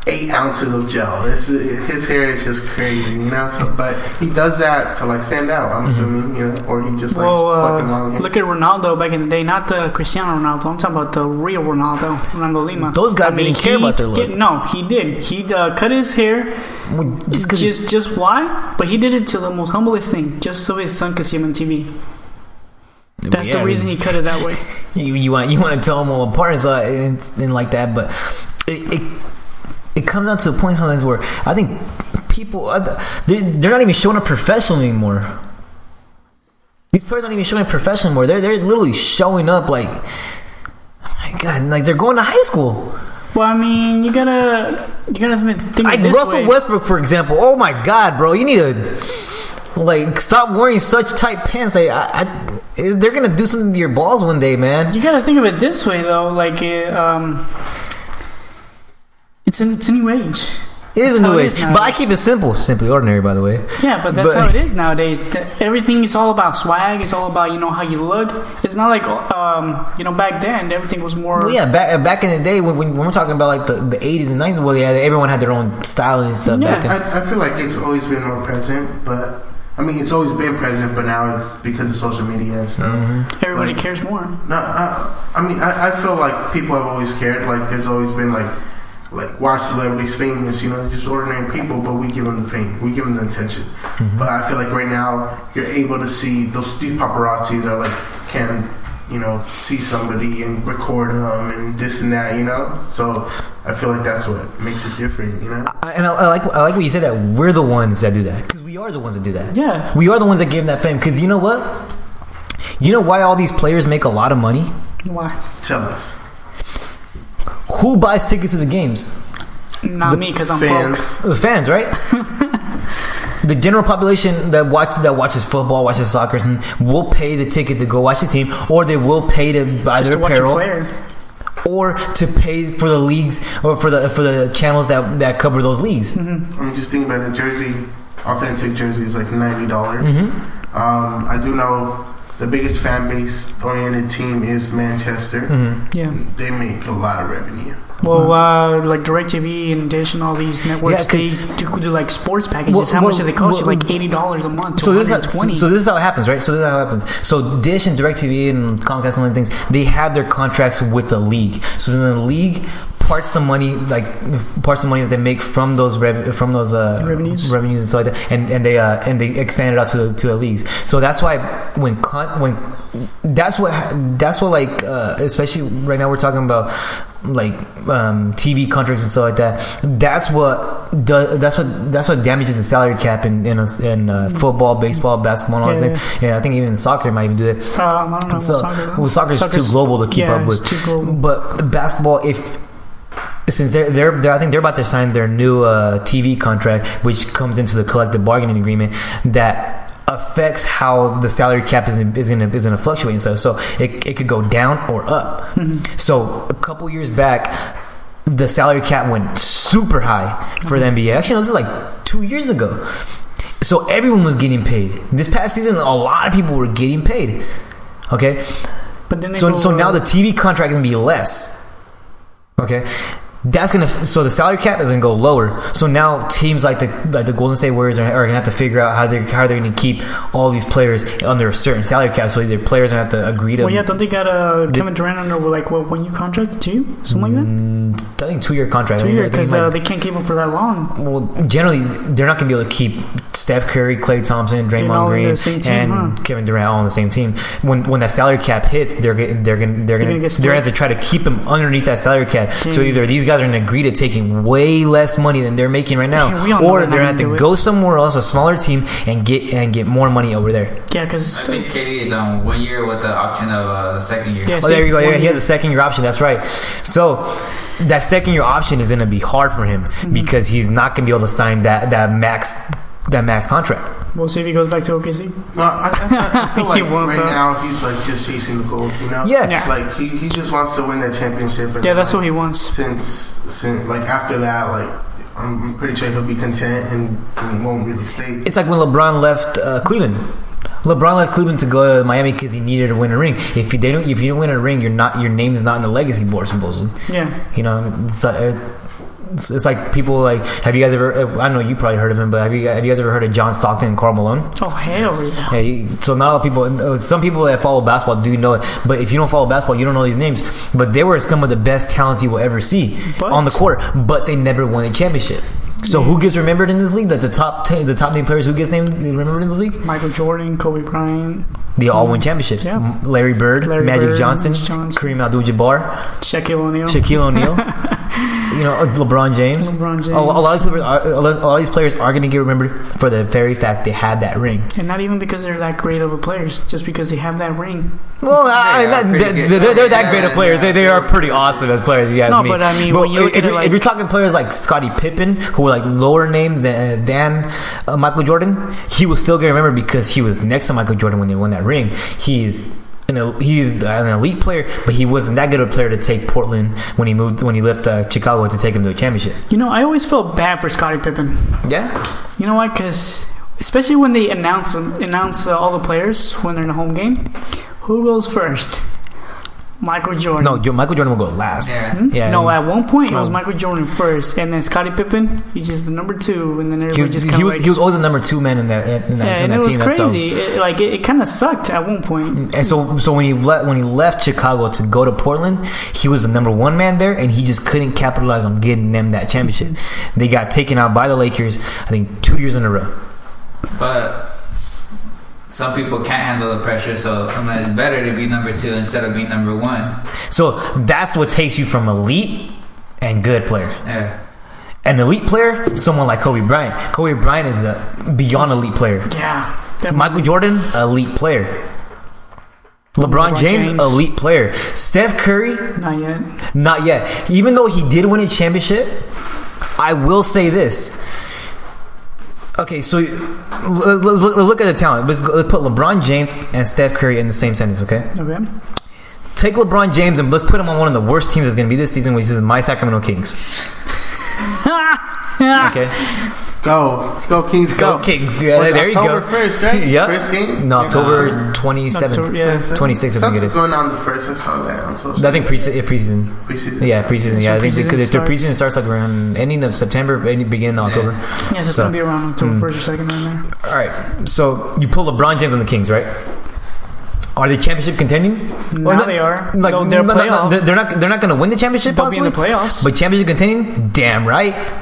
S3: 8 ounces of gel. His hair is just crazy, you know. So, but he does that to like stand out. I'm assuming, you know, or he just like fucking long hair.
S2: Look at Ronaldo back in the day, not the Cristiano Ronaldo. I'm talking about the real Ronaldo Lima.
S1: Those guys didn't care about their look.
S2: No, he did. He cut his hair. Just why? But he did it to the most humblest thing, just so his son could see him on TV. That's the reason he cut it that way.
S1: You want to tell them all apart and like that, but it comes down to a point sometimes where I think people they're not even showing up professional anymore. These players aren't even showing up professional anymore. They're literally showing up like, oh my God, like they're going to high school.
S2: Well, I mean, you gotta think
S1: like
S2: this
S1: Russell
S2: way.
S1: Westbrook, for example. Oh my God, bro, you need to like stop wearing such tight pants. Like they're gonna do something to your balls one day, man.
S2: You gotta think of it this way, though. Like it's a new age.
S1: It is a new age, but I keep it simple, simply ordinary, by the way.
S2: Yeah, but that's how it is nowadays. Everything is all about swag. It's all about how you look. It's not like back then everything was more.
S1: Well, yeah, back in the day when we're talking about like the 80s and 90s, well, yeah, everyone had their own style and stuff.
S2: Yeah.
S1: Back then.
S3: I feel like it's always been more present, but I mean it's always been present, but now it's because of social media and stuff.
S1: Mm-hmm.
S2: Everybody cares more.
S3: No, I mean I feel like people have always cared. Like there's always been like why celebrities famous, just ordinary people, but we give them the fame, we give them the attention. Mm-hmm. But I feel like right now you're able to see these paparazzis are can see somebody and record them and this and that, so I feel like that's what makes it different,
S1: And I like what you said, that we're the ones that do that, because we are the ones that do that.
S2: Yeah,
S1: we are the ones that give them that fame, because you know what, why all these players make a lot of money?
S2: Why?
S3: Tell us.
S1: Who buys tickets to the games?
S2: Not me, because I'm broke.
S1: The fans, right? The general population that watches football, watches soccer, will pay the ticket to go watch the team, or they will pay to buy their apparel, or to pay for the leagues or for the channels that cover those leagues.
S3: Mm-hmm. I mean, just think about it. Authentic jersey is like $90.
S1: Mm-hmm.
S3: I do know the biggest fan base oriented team is Manchester.
S2: Mm-hmm. Yeah,
S3: they make a lot of revenue.
S2: Well, like DirecTV and Dish and all these networks, they do like sports packages. How much do they cost you? Like $80 a month.
S1: So this is how it happens, right? So Dish and DirecTV and Comcast and other things, they have their contracts with the league. So then the league parts the money that they make from those revenues and stuff like that, and they expand it out to the leagues. So that's why that's what like especially right now we're talking about like TV contracts and stuff like that. That's what damages the salary cap in football, baseball, basketball, and all those things. Yeah, I think even soccer might even do it.
S2: I don't know.
S1: Soccer's too global to keep up with.
S2: It's too global.
S1: But basketball, since they're I think they're about to sign their new TV contract, which comes into the collective bargaining agreement that affects how the salary cap is gonna fluctuate and stuff. So it could go down or up. Mm-hmm. So a couple years back, the salary cap went super high for the NBA. Actually, this is like 2 years ago. So everyone was getting paid. This past season, a lot of people were getting paid. Okay,
S2: but then
S1: so now the TV contract is gonna be less. Okay. So the salary cap is gonna go lower. So now teams like the Golden State Warriors are gonna have to figure out how they're gonna keep all these players under a certain salary cap. So their players are gonna have to agree to.
S2: Well, yeah, don't they got Kevin Durant under like 1 year contract too, something like that?
S1: I think 2 year contract.
S2: 2 year, because they can't keep him for that long.
S1: Well, generally they're not gonna be able to keep Steph Curry, Klay Thompson, Draymond Green, and Kevin Durant all on the same team. When that salary cap hits, they're gonna have to try to keep him underneath that salary cap. So either these guys are going to agree to taking way less money than they're making right now, or they're going to have to go somewhere else, a smaller team, and get more money over there.
S2: Yeah, because
S4: I think KD is on 1 year with the option of the second year.
S2: Yeah,
S1: there you go. Yeah, he has a second year option. That's right. So that second year option is going to be hard for him because he's not going to be able to sign that max contract.
S2: We'll see if he goes back to OKC.
S3: No, I feel like right now he's like just chasing the gold,
S1: Yeah.
S3: Like he just wants to win that championship. And
S2: that's what he wants.
S3: Since like after that, like I'm pretty sure he'll be content and won't really stay.
S1: It's like when LeBron left Cleveland. LeBron left Cleveland to go to Miami because he needed to win a ring. If you don't win a ring, your name is not in the legacy board supposedly.
S2: Yeah.
S1: it's like people like, have you guys ever? I don't know, you probably heard of him, but have you guys ever heard of John Stockton and Karl Malone?
S2: Oh hell yeah!
S1: Yeah, so not a lot of people. Some people that follow basketball do know it, but if you don't follow basketball, you don't know these names. But they were some of the best talents you will ever see on the court, but they never won a championship. So who gets remembered in this league? That the top 10 players who gets remembered in this league?
S2: Michael Jordan, Kobe Bryant.
S1: They all win championships.
S2: Yeah.
S1: Larry Bird, Magic Johnson, Kareem Abdul-Jabbar,
S2: Shaquille O'Neal.
S1: You know, LeBron James. A lot of these players are going to get remembered for the very fact they had that ring.
S2: And not even because they're that great of a players, just because they have that ring.
S1: Well, they're that great of players. They are pretty awesome as players, you ask me.
S2: But I mean,
S1: if you're talking players like Scottie Pippen, who were like lower names than Michael Jordan, he will still get remembered because he was next to Michael Jordan when they won that ring. He's an elite player, but he wasn't that good of a player to take Portland when he left Chicago to take him to a championship.
S2: You know, I always felt bad for Scottie Pippen.
S1: Yeah.
S2: You know why? Because especially when they announce all the players when they're in a home game, who goes first? Michael Jordan.
S1: No, Michael Jordan will go last.
S4: Yeah.
S2: No, at one point it was Michael Jordan first, and then Scottie Pippen, he's just the number 2, and then everybody
S1: he was always the number 2 man in that team.
S2: And it was crazy. It kind of sucked at one point.
S1: And so when he left Chicago to go to Portland, he was the number 1 man there, and he just couldn't capitalize on getting them that championship. They got taken out by the Lakers, I think 2 years in a row.
S4: But some people can't handle the pressure, so sometimes it's better to be number 2 instead of being number 1.
S1: So that's what takes you from elite and good player.
S4: Yeah.
S1: An elite player, someone like Kobe Bryant. Kobe Bryant is a beyond elite player.
S2: Yeah. Definitely.
S1: Michael Jordan, elite player. LeBron James, elite player. Steph Curry, not yet. Even though he did win a championship, I will say this. Okay, so let's look at the talent. Let's put LeBron James and Steph Curry in the same sentence, okay?
S2: Okay.
S1: Take LeBron James and let's put him on one of the worst teams that's going to be this season, which is my Sacramento Kings. Okay.
S3: Go Kings, go
S1: Kings. Yeah, there you go.
S3: October 1st, right?
S1: Yeah.
S3: First game?
S1: No, October 27th. 26th, I think it is.
S3: Something's going on the 1st. I saw that on social
S1: I think preseason.
S3: Preseason.
S1: Yeah, preseason. Yeah, I think their preseason starts like around ending of September, beginning of October.
S2: Yeah, it's going to be around October 1st or 2nd in there.
S1: All right. So you pull LeBron James on the Kings, right? Are they championship contending?
S2: Now they are.
S1: Like,
S2: they're playoff.
S1: They're not going to win the championship.
S2: They'll be in the playoffs.
S1: But championship contending? Damn right.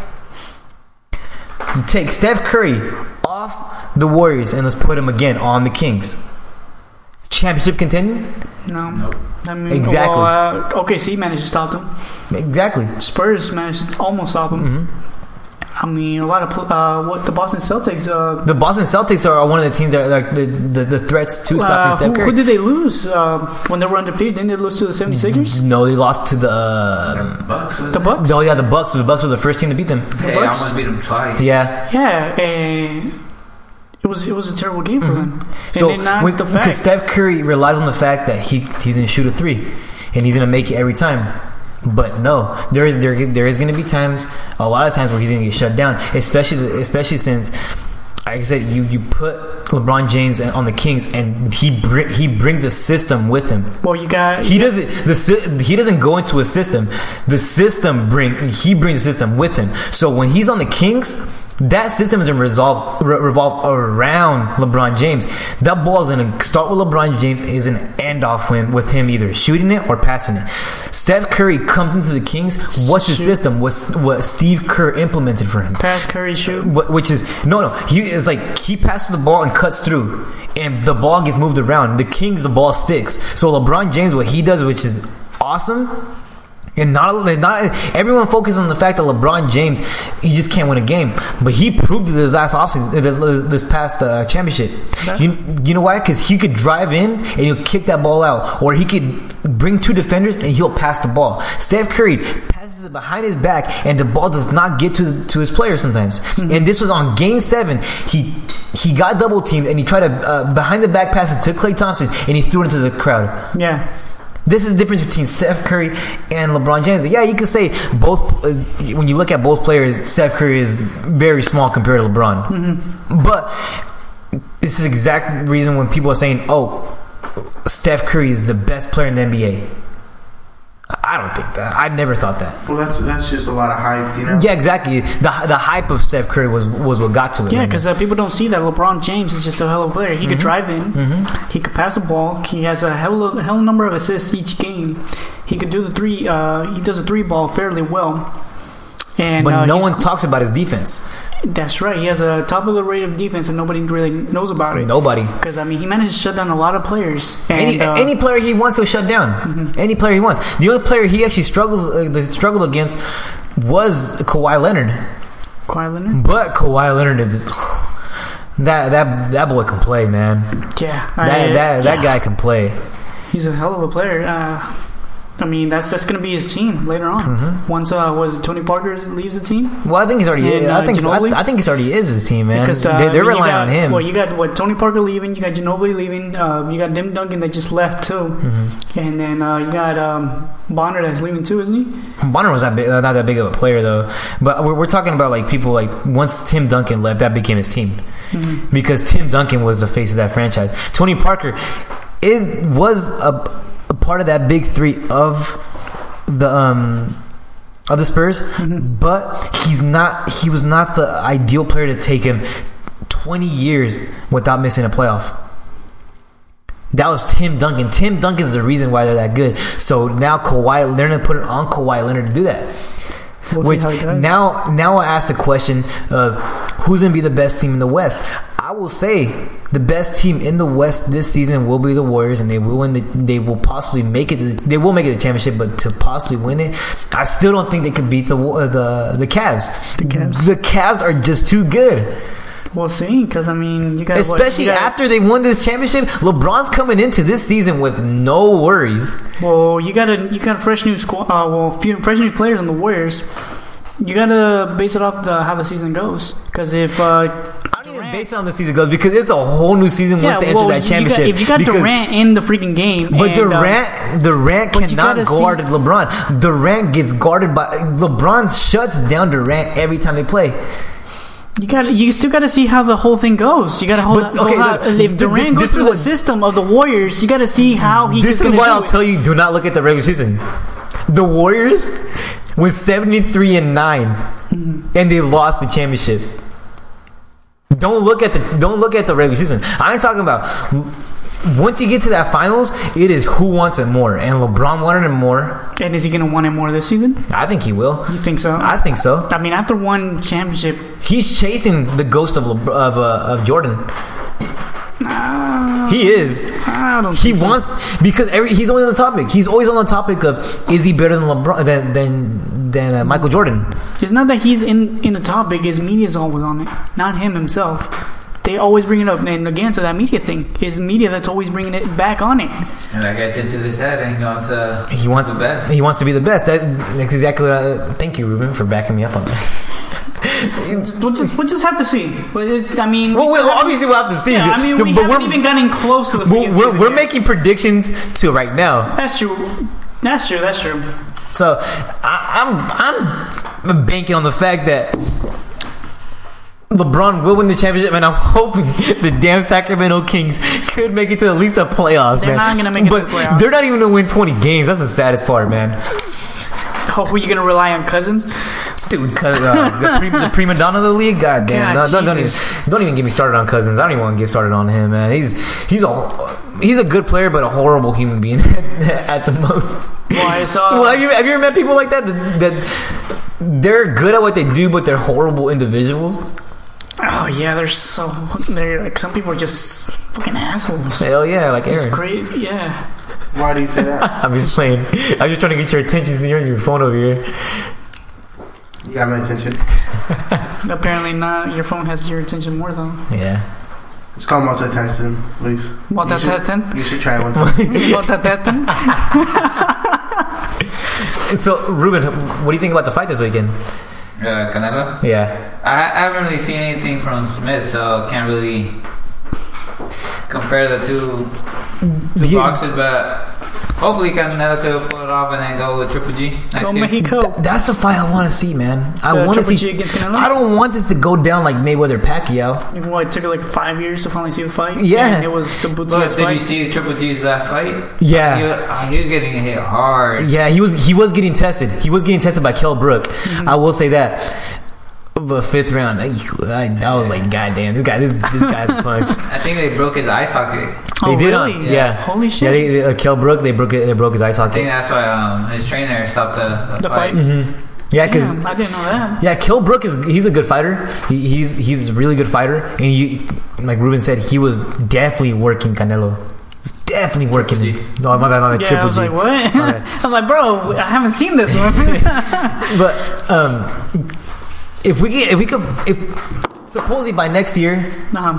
S1: You take Steph Curry off the Warriors and let's put him again on the Kings. Championship contending?
S2: No.
S4: Nope.
S2: I mean,
S1: exactly.
S2: OKC managed to stop them.
S1: Exactly.
S2: Spurs managed to almost stop them.
S1: Mm-hmm.
S2: I mean, a lot of the Boston Celtics.
S1: The Boston Celtics are one of the teams that are like the threats to stopping Steph Curry.
S2: Who did they lose when they were undefeated? Didn't they lose to the 76ers?
S1: No, they lost to the
S4: Bucks.
S2: The Bucks?
S1: Oh yeah, the Bucks. The Bucks were the first team to beat them.
S4: Hey, I almost beat them twice.
S1: Yeah.
S2: Yeah, and it was a terrible game for them.
S1: So
S2: and
S1: because Steph Curry relies on the fact that he's gonna shoot a 3, and he's gonna make it every time. But no, there is going to be times, a lot of times where he's going to get shut down, especially since, like I said, you put LeBron James on the Kings and he brings a system with him.
S2: Well, he
S1: doesn't go into a system. The system he brings a system with him. So when he's on the Kings, that system is going to revolve around LeBron James. That ball is going to start with LeBron James, is an end off with him either shooting it or passing it. Steph Curry comes into the Kings. What's his system? What Steve Kerr implemented for him?
S2: Pass, Curry, shoot.
S1: Which is it's like he passes the ball and cuts through, and the ball gets moved around. The Kings, the ball sticks. So LeBron James, what he does, which is awesome. And not everyone focuses on the fact that LeBron James, he just can't win a game, but he proved it this last offseason, this past championship. You know why? Because he could drive in and he'll kick that ball out, or he could bring 2 defenders and he'll pass the ball. Steph Curry passes it behind his back, and the ball does not get to his players sometimes. Mm-hmm. And this was on Game 7. He got double teamed and he tried to behind the back pass it to Klay Thompson, and he threw it into the crowd.
S2: Yeah.
S1: This is the difference between Steph Curry and LeBron James. Yeah, you can say both. When you look at both players, Steph Curry is very small compared to LeBron. Mm-hmm. But this is the exact reason when people are saying, "Oh, Steph Curry is the best player in the NBA." I don't think that. I never thought that.
S3: Well, that's just a lot of hype, you know.
S1: Yeah, exactly. The hype of Steph Curry was what got to it.
S2: Yeah, because people don't see that LeBron James is just a hell of a player. He could drive in. He could pass the ball. He has a hell number of assists each game. He could do the three. He does a 3-ball fairly well.
S1: But no one talks about his defense.
S2: That's right. He has a top of the rate of defense, and nobody really knows about it.
S1: Nobody.
S2: Because he managed to shut down a lot of players. And,
S1: any player he wants to shut down. Any player he wants. The only player he actually struggled against was Kawhi Leonard. But Kawhi Leonard is that boy can play, man.
S2: Yeah.
S1: That guy can play.
S2: He's a hell of a player. That's going to be his team later on. Once Tony Parker leaves the team.
S1: Well, I think he's already. I think he's already is his team, man. Because they're relying on him.
S2: Well, you got Tony Parker leaving. You got Ginobili leaving. You got Tim Duncan that just left too. And then you got Bonner that's leaving too, isn't he?
S1: Bonner was not that big of a player though. But we're talking about like people like once Tim Duncan left, that became his team because Tim Duncan was the face of that franchise. Tony Parker was a part of that big three of the Spurs, but he was not the ideal player to take him 20 years without missing a playoff. That was Tim Duncan. Tim Duncan's the reason why they're that good. So now they're going to put it on Kawhi Leonard to do that. Now I'll ask the question of who's going to be the best team in the West. I will say the best team in the West this season will be the Warriors, and they will win. They will possibly make it. They will make it to the championship, but to possibly win it, I still don't think they can beat the Cavs. The Cavs are just too good.
S2: We'll see, because you got
S1: especially after they won this championship. LeBron's coming into this season with no worries.
S2: Well, you got a fresh new squad. Fresh new players on the Warriors. You gotta base it off how the season goes. Because if
S1: based on the season goes, because it's a whole new season once they enter that championship.
S2: If you got Durant in the freaking game,
S1: but Durant cannot guard LeBron. Durant gets guarded by LeBron. Shuts down Durant every time they play.
S2: You still got to see how the whole thing goes. You got to if Durant goes through the system of the Warriors, you got to see how he.
S1: This is why I'll tell you: do not look at the regular season. The Warriors was 73-9, and they lost the championship. Don't look at the regular season. I ain't talking about once you get to that finals. It is who wants it more, and LeBron wanted it more.
S2: And is he going to want it more this season?
S1: I think he will.
S2: You think so?
S1: I think so.
S2: After one championship,
S1: he's chasing the ghost of Jordan. He is.
S2: I don't. He
S1: wants because he's always on the topic. He's always on the topic of is he better than LeBron than Michael Jordan?
S2: It's not that he's in the topic. His media's always on it, not him himself. They always bring it up, and again to that media thing. It's media that's always bringing it back on it.
S4: And that gets into his head and going to the best.
S1: He wants to be the best. That's exactly what. Thank you, Ruben, for backing me up on that.
S2: We'll just have to see.
S1: Obviously we'll have to see.
S2: Yeah, we haven't even gotten close to the season.
S1: We're making predictions to right now.
S2: That's true.
S1: So I'm banking on the fact that LeBron will win the championship, and I'm hoping the damn Sacramento Kings could make it to at least the playoffs.
S2: They're not going to make it to the playoffs.
S1: They're not even going to win 20 games. That's the saddest part, man.
S2: Oh, were you going to rely on Cousins?
S1: Dude, the prima donna of the league? God damn. Don't even get me started on Cousins. I don't even want to get started on him, man. He's a good player, but a horrible human being at the most.
S2: Why?
S1: Have you ever met people like that they're good at what they do, but they're horrible individuals?
S2: Oh yeah, they're like some people are just fucking assholes.
S1: Hell yeah, like Aaron.
S2: It's crazy, yeah.
S3: Why do you say that?
S1: I'm just playing. I'm just trying to get your attention since you're on your phone over here.
S3: You got my attention.
S2: Apparently not. Your phone has your attention more though.
S1: Yeah.
S3: It's called multitasking, please.
S2: Multitasking?
S3: You should try it one time.
S2: Multitasking?
S1: So, Ruben, what do you think about the fight this weekend?
S4: Canelo?
S1: Yeah.
S4: I haven't really seen anything from Smith, so can't really compare the two boxers, but hopefully Canelo could pull it off and then go with Triple G next
S2: Go
S4: year.
S2: Mexico.
S1: That's the fight I want to see, man. I want to
S2: Triple G
S1: see.
S2: against Canelo?
S1: I don't want this to go down like Mayweather Pacquiao.
S2: It took like 5 years to finally see the fight.
S1: Yeah.
S2: And it was the
S4: But
S2: Bootsy
S4: did
S2: fight.
S4: you see Triple G's last fight?
S1: Yeah.
S4: He was getting hit hard.
S1: Yeah, he was getting tested. He was getting tested by Kell Brook. I will say that. But 5th round, I was like, God damn, this guy's a punch.
S4: I think they broke his eye socket.
S1: They did,
S2: really?
S1: yeah.
S2: Holy shit.
S1: Yeah, Kell Brook, they broke his eye
S4: I
S1: socket.
S4: think that's why his trainer stopped the fight.
S1: Yeah, because
S2: Damn, I didn't know that.
S1: yeah, Kell Brook he's a good fighter. He's a really good fighder, and like Ruben said, he was definitely working Canelo. He's definitely working. No, my bad,
S2: Yeah,
S1: Triple
S2: I was
S1: G.
S2: like, what?
S1: My bad.
S2: I was like, bro, I haven't seen this one.
S1: But if supposedly by next year,
S2: uh-huh.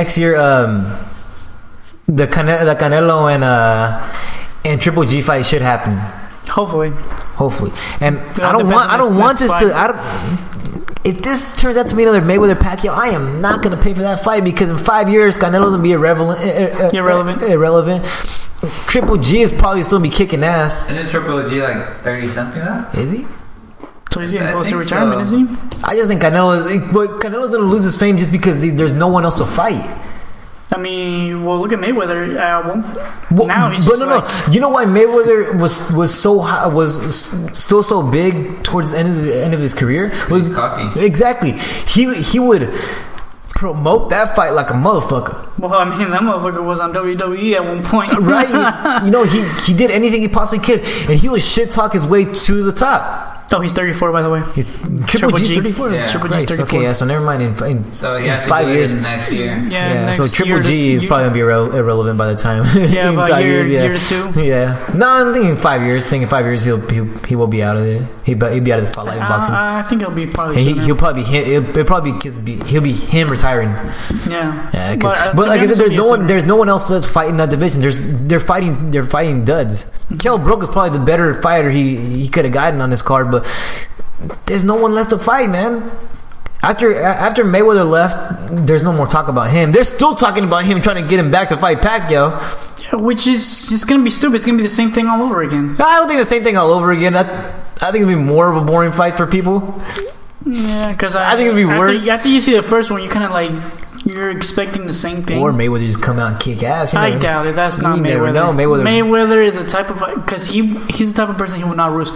S1: the Canelo and Triple G fight should happen.
S2: Hopefully.
S1: And
S2: It
S1: I
S2: all
S1: don't
S2: depends on
S1: want
S2: this
S1: this
S2: next
S1: to. If this turns out to be another Mayweather Pacquiao, I am not going to pay for that fight because in 5 years Canelo's going to be irrelevant. Triple G is probably still be kicking ass.
S4: Isn't Triple G like 30 something now?
S1: Is he?
S2: So he's getting
S4: I
S2: close to
S4: think
S2: retirement,
S4: so.
S2: is he?
S1: I just think Canelo's going to lose his fame just because there's no one else to fight.
S2: I mean, well, look at Mayweather.
S1: Well,
S2: now he's
S1: but
S2: just
S1: no. You know why Mayweather was so high, was still so big towards the end of his career?
S4: He's cocky.
S1: Exactly. He would promote that fight like a motherfucker.
S2: Well, I mean, that motherfucker was on WWE at one point.
S1: Right? He did anything he possibly could, and he would shit talk his way to the top.
S2: Oh, he's 34, by the way.
S1: Triple G's 34.
S4: Yeah.
S2: Triple G's
S1: Christ,
S2: 34.
S1: Okay, yeah. So never mind. In
S4: So he
S1: in
S4: has
S1: 5
S4: to do
S1: years.
S4: it next year.
S2: Yeah,
S1: So
S2: next
S1: Triple
S2: year
S1: G is probably gonna be irrelevant by the time.
S2: Yeah,
S1: in
S2: about
S1: 5 years. Yeah.
S2: year to two.
S1: Yeah. No, I'm thinking 5 years. Thinking 5 years, he will be out of there. He'll be out of the spotlight in boxing.
S2: I think it'll be probably
S1: And
S2: sooner.
S1: he'll probably he'll be him retiring.
S2: Yeah.
S1: Yeah,
S2: to
S1: but like
S2: be
S1: I said,
S2: honest,
S1: there's no one else that's fighting that division. They're fighting duds. Kell Brook is probably the better fighter he could have gotten on this card, but there's no one left to fight, man. After Mayweather left, there's no more talk about him. They're still talking about him trying to get him back to fight Pacquiao.
S2: Which is just going to be stupid. It's going to be the same thing all over again.
S1: I don't think the same thing all over again. I think it's gonna be more of a boring fight for people.
S2: Yeah, because
S1: I think it'd be worse.
S2: After you see the first one, you kind of like, you're expecting the same thing.
S1: Or Mayweather just come out and kick ass.
S2: I doubt it. That's not
S1: You
S2: Mayweather.
S1: never know.
S2: Mayweather is the type of, because he's the type of person who would not risk.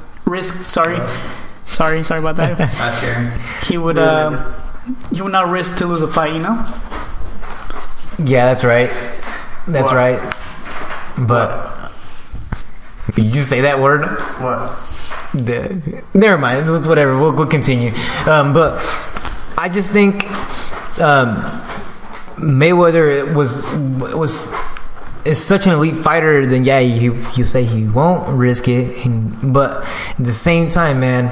S2: Sorry about that.
S4: That's here.
S2: He would not risk to lose a fight.
S1: Yeah, that's right. That's
S3: What?
S1: right. But did you say that word?
S3: What?
S1: Never mind. It's whatever. We'll continue. But I just think Mayweather is such an elite fighter. Then yeah, you say he won't risk it, but at the same time, man,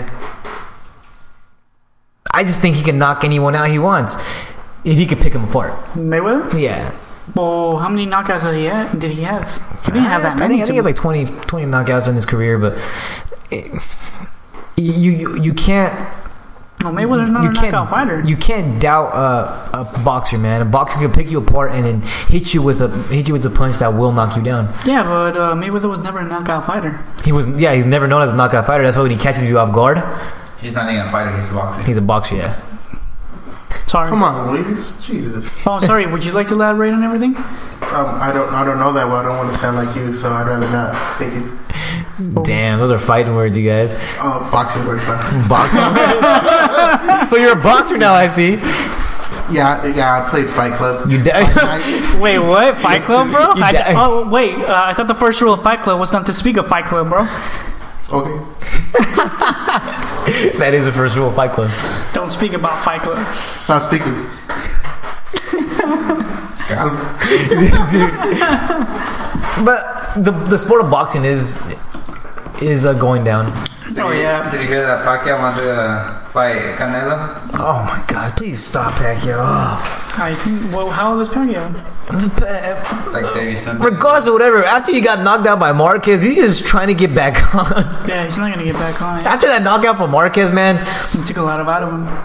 S1: I just think he can knock anyone out he wants if he could pick them apart.
S2: Mayweather?
S1: Yeah.
S2: Well, how many knockouts did he have? He didn't have that
S1: I
S2: many.
S1: think he has like 20 knockouts in his career, but you can't.
S2: Well, Mayweather's not a knockout fighter.
S1: You can't doubt a boxer, man. A boxer can pick you apart and then hit you with a punch that will knock you down.
S2: Yeah, but Mayweather was never a knockout fighter.
S1: He's never known as a knockout fighter. That's why when he catches you off guard,
S4: He's not even a fighter. He's boxing.
S1: he's a boxer. Yeah.
S2: Sorry.
S3: Come on, Luis. Jesus.
S2: Oh, sorry. Would you like to elaborate on everything?
S3: I don't know that well. I don't want to sound like you, so I'd rather not. Thank you.
S1: Damn, those are fighting words, you guys.
S3: Boxing works fine.
S1: Boxing. So you're a boxer now, I see.
S3: Yeah. I played Fight Club.
S1: You
S2: Wait, what? Fight Club, bro?
S1: You die.
S2: I thought the first rule of Fight Club was not to speak of Fight Club, bro.
S3: Okay.
S1: That is the first rule of Fight Club.
S2: Don't speak about Fight Club.
S3: Stop speaking. Got him.
S1: But the sport of boxing is going down.
S2: Oh, yeah.
S4: Did you hear that Pacquiao wanted to fight Canelo?
S1: Oh my God! Please stop, Pacquiao.
S2: How old is Pacquiao?
S4: Like 30 something.
S1: Regardless of whatever, after he got knocked out by Marquez, he's just trying to get back on.
S2: Yeah, he's not going to get back on it.
S1: After that knockout from Marquez, man,
S2: He took a lot out of him.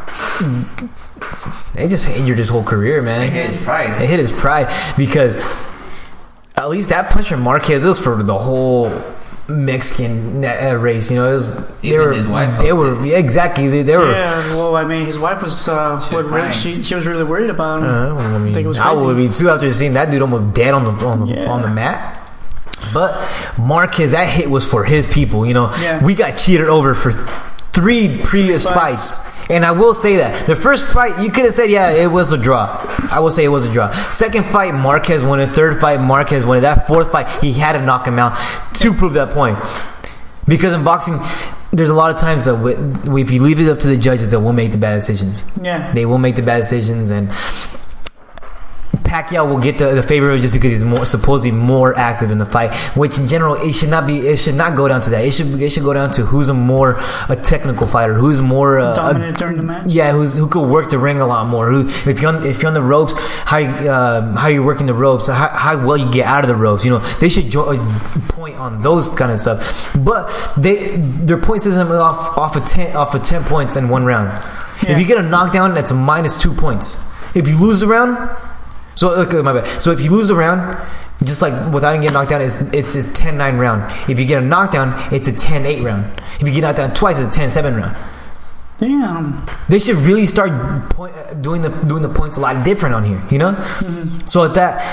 S1: they just injured his whole career, man.
S4: It hit his pride.
S1: It hit his pride because at least that puncher Marquez was for the whole Mexican race. You know,
S4: his wife.
S1: They were exactly. They were.
S2: Yeah. Well, I mean, his wife was. She was really worried about him.
S1: I mean,
S2: I think it was
S1: I
S2: crazy.
S1: would be too after seeing that dude almost dead on the mat. But Marquez, that hit was for his people. You know, we got cheated over for 3 previous fights. And I will say that the first fight, you could have said, yeah, it was a draw. I will say it was a draw. Second fight, Marquez won it. Third fight, Marquez won it. That fourth fight, he had to knock him out to prove that point. Because in boxing, there's a lot of times that if you leave it up to the judges, they will make the bad decisions. Yeah, they will make the bad decisions, and Pacquiao will get the favor just because he's supposedly more active in the fight. Which in general, it should not go down to that. It should go down to who's a technical fighter, who's more
S2: dominant during the match.
S1: Yeah, who could work the ring a lot more. Who, if you're on the ropes, how you're working the ropes, how well you get out of the ropes. You know, they should point on those kind of stuff. But their point system is off of 10 points in one round. Yeah. If you get a knockdown, that's a -2 points. If you lose the round. So okay, my bad. So if you lose a round, just like without getting knocked down, it's a 10-9 round. If you get a knockdown, it's a 10-8 round. If you get knocked down twice, it's a 10-7 round.
S2: Damn.
S1: They should really start doing the points a lot different on here. You know, so that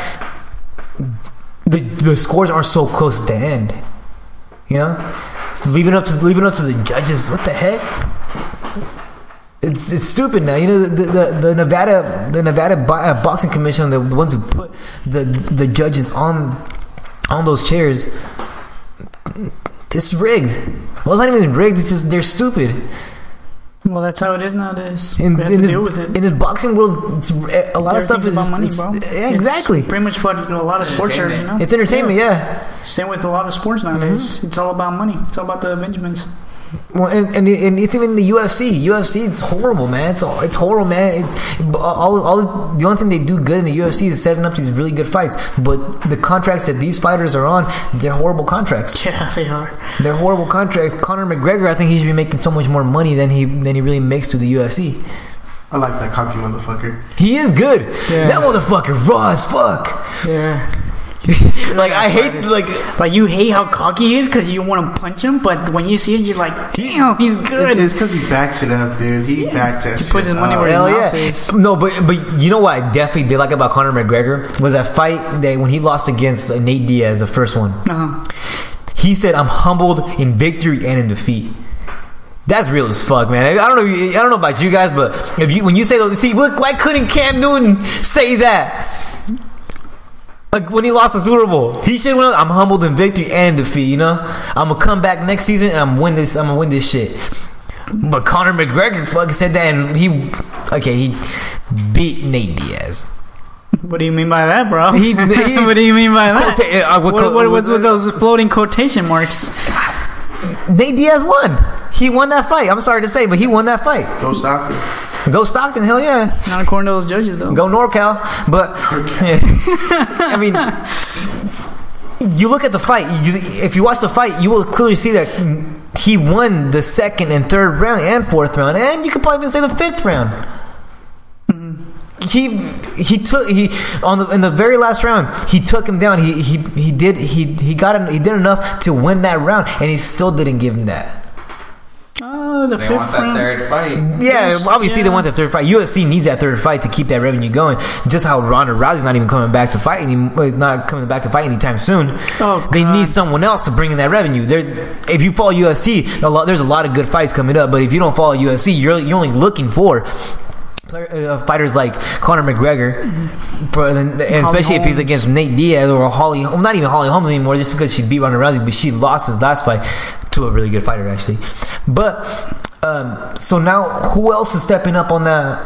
S1: the scores aren't so close at the end. You know, leaving up to the judges. What the heck? It's stupid now. You know, the Nevada Boxing Commission, the ones who put the judges on those chairs, it's rigged. Well, it's not even rigged. It's just they're stupid.
S2: Well, that's how it is nowadays. We have to deal with it.
S1: In this boxing world, a lot of stuff is
S2: about money, bro.
S1: Yeah, exactly.
S2: It's pretty much what a lot of sports are. You know,
S1: it's entertainment. Yeah.
S2: Same with a lot of sports nowadays. It's all about money. It's all about the arrangements.
S1: Well, and it's even the UFC. UFC, it's horrible, man. It's horrible, man. The only thing they do good in the UFC is setting up these really good fights. But the contracts that these fighters are on, they're horrible contracts.
S2: Yeah, they are.
S1: They're horrible contracts. Conor McGregor, I think he should be making so much more money than he really makes to the UFC.
S3: I like that cocky motherfucker.
S1: He is good. Yeah. That motherfucker raw as fuck.
S2: Yeah.
S1: Like I hate like
S2: you hate how cocky he is because you want to punch him, but when you see it, you're like, damn, he's good.
S3: It's because he backs it up, dude. He backs that.
S2: He puts his money where his mouth is.
S1: No, but you know what I definitely did like about Conor McGregor was that fight that when he lost against Nate Diaz, the first one. He said, "I'm humbled in victory and in defeat." That's real as fuck, man. I don't know about you guys, but when you say, see, why couldn't Cam Newton say that? Like when he lost the Super Bowl, he should win. I'm humbled in victory and defeat. You know, I'm gonna come back next season and I'm gonna win this shit. But Conor McGregor fucking said that, and he beat Nate Diaz.
S2: What do you mean by that, bro? What do you mean by that? What's with those floating quotation marks?
S1: Nate Diaz won. He won that fight. I'm sorry to say, but he won that fight.
S3: Go Stockton.
S1: Go Stockton, hell yeah.
S2: Not according to those judges, though.
S1: Go NorCal. But, I mean, you look at the fight. If you watch the fight, you will clearly see that he won the second and third round and fourth round. And you could probably even say the fifth round. In the very last round, he took him down. He did enough to win that round, and he still didn't give him that.
S4: They want that third fight.
S1: Yeah, obviously they want that third fight. UFC needs that third fight to keep that revenue going. Just how Ronda Rousey's not even coming back to fight anytime soon. They need someone else to bring in that revenue. If you follow UFC, there's a lot of good fights coming up. But if you don't follow UFC, you're only looking for fighters like Conor McGregor, and especially if he's against Nate Diaz or Holly. Well, not even Holly Holmes anymore, just because she beat Ronda Rousey, but she lost his last fight to a really good fighter, actually. But so now, who else is stepping up on that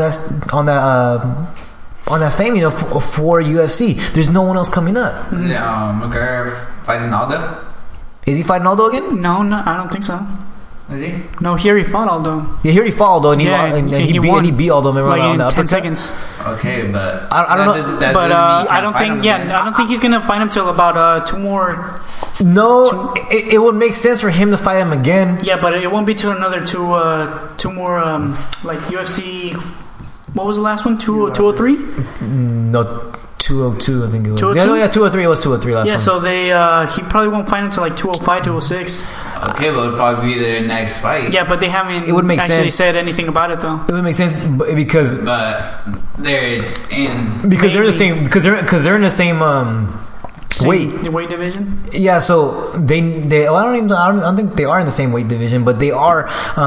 S1: fame? You know, for UFC, there's no one else coming up.
S4: McGregor fighting Aldo.
S1: Is he fighting Aldo again?
S2: No, I don't think so.
S4: Is he?
S2: No, he already fought Aldo.
S1: Yeah, he already fought Aldo, and he beat Aldo. Remember,
S2: like in 10 seconds.
S4: Okay, but
S1: I don't know.
S2: But I don't think. I don't think he's gonna fight him till about 2 more.
S1: No, it would make sense for him to fight him again.
S2: Yeah, but it won't be till another 2 more like UFC. What was the last one? 203?
S1: No, 202, I think it was.
S2: 202?
S1: Yeah, 203. It was 203 last
S2: Yeah,
S1: one.
S2: so he probably won't fight until like 205, 206.
S4: Okay, but it'll probably be their next fight.
S2: Yeah, but they haven't
S1: It would make
S2: actually
S1: sense.
S2: said anything about it though.
S1: It would make sense because
S4: But they're in.
S1: they're the same because they're in the same weight.
S2: The weight division.
S1: Yeah, so they well, I don't think they are in the same weight division, but they are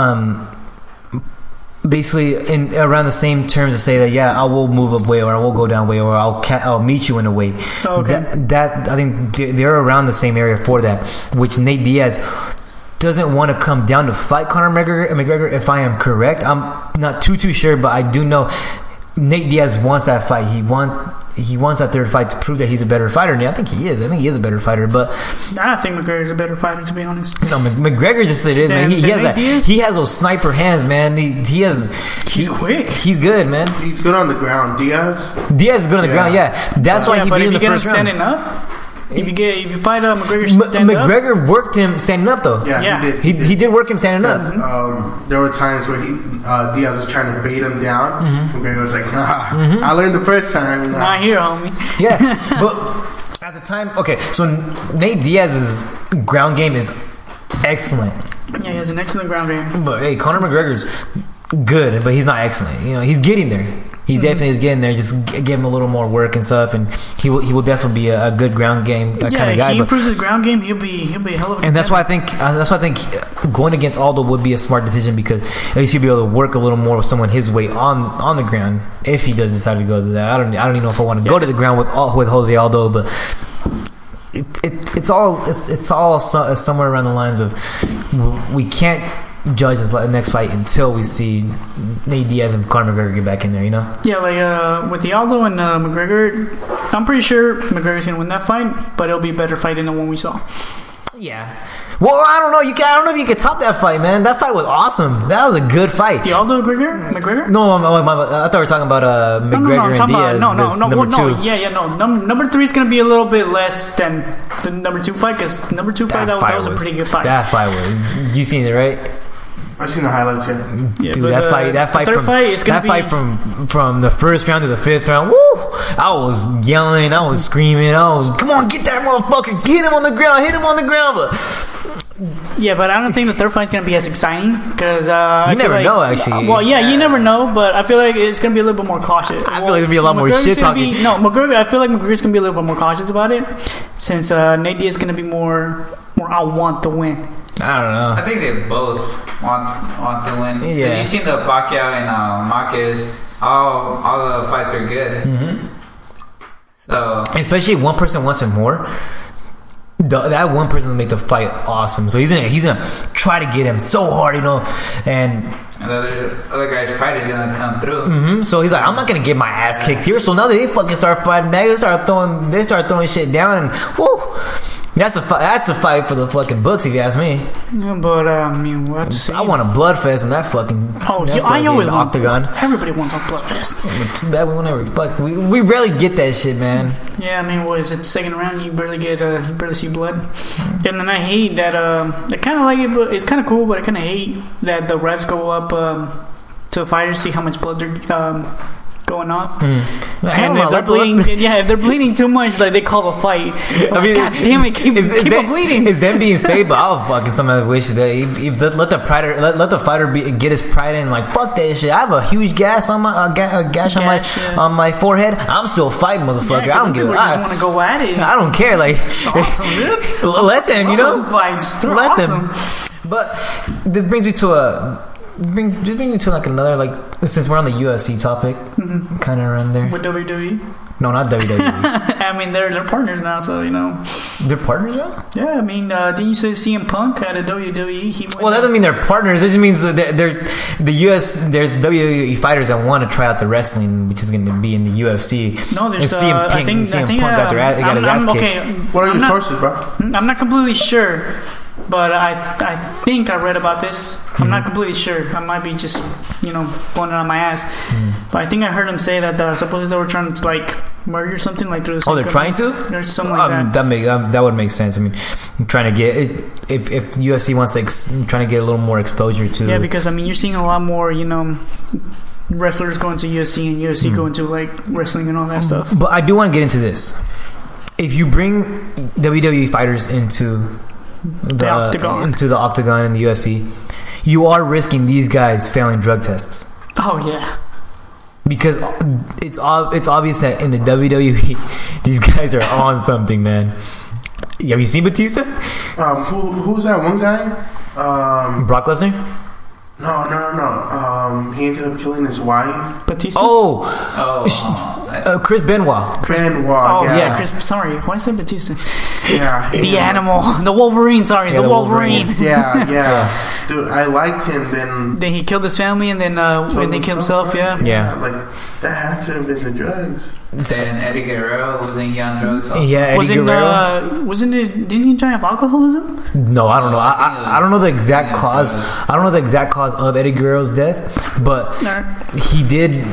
S1: basically in around the same terms to say that I will move up weight or I will go down weight or I'll meet you in a weight.
S2: Okay.
S1: That I think they're around the same area for that, which Nate Diaz doesn't want to come down to fight Conor McGregor. If I am correct, I'm not too sure, but I do know Nate Diaz wants that fight. He wants that third fight to prove that he's a better fighter. And I think he is. I think he is a better fighter. But
S2: I think McGregor's a better fighter, to be honest.
S1: no, McGregor just it is, man. He has those sniper hands, man. He's
S2: quick.
S1: He's good, man.
S3: He's good on the ground. Diaz
S1: is good on the ground. Yeah, that's why he beat him the first round.
S2: Standing up. If you fight McGregor standing up.
S1: McGregor worked him standing up though.
S2: Yeah.
S1: He did work him standing up.
S3: There were times where Diaz was trying to bait him down. McGregor was like, I learned the first time.
S2: Not here, homie.
S1: Yeah, but at the time, okay, so Nate Diaz's ground game is excellent.
S2: Yeah, he has an excellent ground game.
S1: But hey, Conor McGregor's good, but he's not excellent. He's getting there. He definitely is getting there. Just give him a little more work and stuff, and he will definitely be a good ground game kind of guy.
S2: Yeah, he improves his ground game. He'll be a hell of a.
S1: And that's why I think going against Aldo would be a smart decision because at least he'll be able to work a little more with someone his weight on the ground if he does decide to go to that. I don't even know if I want to go to the ground with Jose Aldo, but it's all somewhere around the lines of we can't judge his next fight until we see Nate Diaz and Conor McGregor get back in there, Yeah,
S2: like with the Aldo and McGregor, I'm pretty sure McGregor's gonna win that fight, but it'll be a better fight than the one we saw.
S1: Yeah. Well, I don't know. I don't know if you could top that fight, man. That fight was awesome. That was a good fight.
S2: The Aldo McGregor?
S1: No, I thought we were talking about McGregor and Diaz.
S2: Number two. Number 3 is going to be a little bit less than the number 2 fight because number 2 fight that was a pretty good fight.
S1: That fight was. You seen it, right?
S3: I've seen the highlights.
S2: Yeah,
S1: dude, that fight from the first round to the 5th round. Woo! I was yelling, I was screaming, come on, get that motherfucker, get him on the ground, hit him on the ground.
S2: But I don't think the third fight's gonna be as exciting because
S1: you never know. Actually,
S2: you never know, but I feel like it's gonna be a little bit more cautious.
S1: I feel like there'll be a lot more shit talking.
S2: McGregor. I feel like McGregor's gonna be a little bit more cautious about it since Nate Diaz is gonna be more. I want to win.
S1: I don't know.
S4: I think they both want to win.
S1: Yeah.
S4: You seen the Pacquiao and Marquez? All the fights are good. Mm-hmm. So
S1: especially if one person wants it more. That one person will make the fight awesome. So he's gonna try to get him so hard, and
S4: the other guy's pride is gonna come through.
S1: Mm-hmm. So he's like, I'm not gonna get my ass kicked here. So now they fucking start fighting back. They start throwing shit down, and whoo. That's a fight for the fucking books, if you ask me.
S2: Yeah, but I mean, what?
S1: I want a bloodfest in that fucking.
S2: I always
S1: octagon.
S2: Everybody wants a bloodfest.
S1: Too bad we rarely get that shit, man.
S2: Yeah, I mean, what is it? Second round, you barely see blood. And then I hate that. I kind of like it, but it's kind of cool. But I kind of hate that the refs go up to the fighters, see how much blood they're going off. And if they're bleeding too much, like they call the fight. I mean, God damn it, keep it bleeding.
S1: It's them being safe, but I'll fucking sometimes wish that if let the fighter get his pride in. Like fuck that shit. I have a huge gash on my forehead. I'm still fighting, motherfucker. I don't give a.
S2: I just want to go at it.
S1: I don't care. Like
S2: awesome, dude.
S1: Let them,
S2: Those fights, they're
S1: let
S2: awesome.
S1: them. But this brings me to bring me to like another, like, since we're on the UFC topic, kind of around there.
S2: With WWE?
S1: No, not WWE.
S2: I mean, they're partners now, so
S1: They're partners now?
S2: Yeah, I mean, didn't you say CM Punk at a WWE?
S1: Well, that doesn't mean they're partners. It just means that they're there's WWE fighters that want to try out the wrestling, which is going to be in the UFC.
S2: No, there's
S1: CM Punk got his ass kicked.
S3: Okay, what are your choices, bro?
S2: I'm not completely sure. But I think I read about this. I'm not completely sure. I might be just, going on my ass. But I think I heard him say that supposedly they were trying to, like, merge or something. Like, through the
S1: they're trying to?
S2: There's something like that.
S1: That would make sense. I mean, I'm trying to get it. If UFC wants to trying to get a little more exposure to.
S2: Yeah, because, I mean, you're seeing a lot more, wrestlers going to UFC and UFC going to like wrestling and all that stuff.
S1: But I do want to get into this. If you bring WWE fighters into the octagon in the UFC, you are risking these guys failing drug tests.
S2: Oh yeah.
S1: Because it's obvious that in the WWE, these guys are on something, man. Have you seen Batista?
S3: Who's that one guy?
S1: Brock Lesnar?
S3: No. He ended up killing his wife.
S2: Batista?
S1: Chris Benoit.
S3: Yeah.
S2: Chris. Sorry, why is it Batista?
S3: Yeah.
S2: The animal. The Wolverine, sorry. The Wolverine.
S3: Yeah. Dude, I liked him
S2: Then he killed his family and then when they killed himself,
S3: right? Yeah. Like, that had to have been the drugs.
S4: And Eddie Guerrero, wasn't he on drugs also?
S1: Yeah, Eddie Guerrero.
S2: Didn't he die of alcoholism?
S1: No, I don't know. I don't know the exact cause. I don't know the exact cause of Eddie Guerrero's death, but he did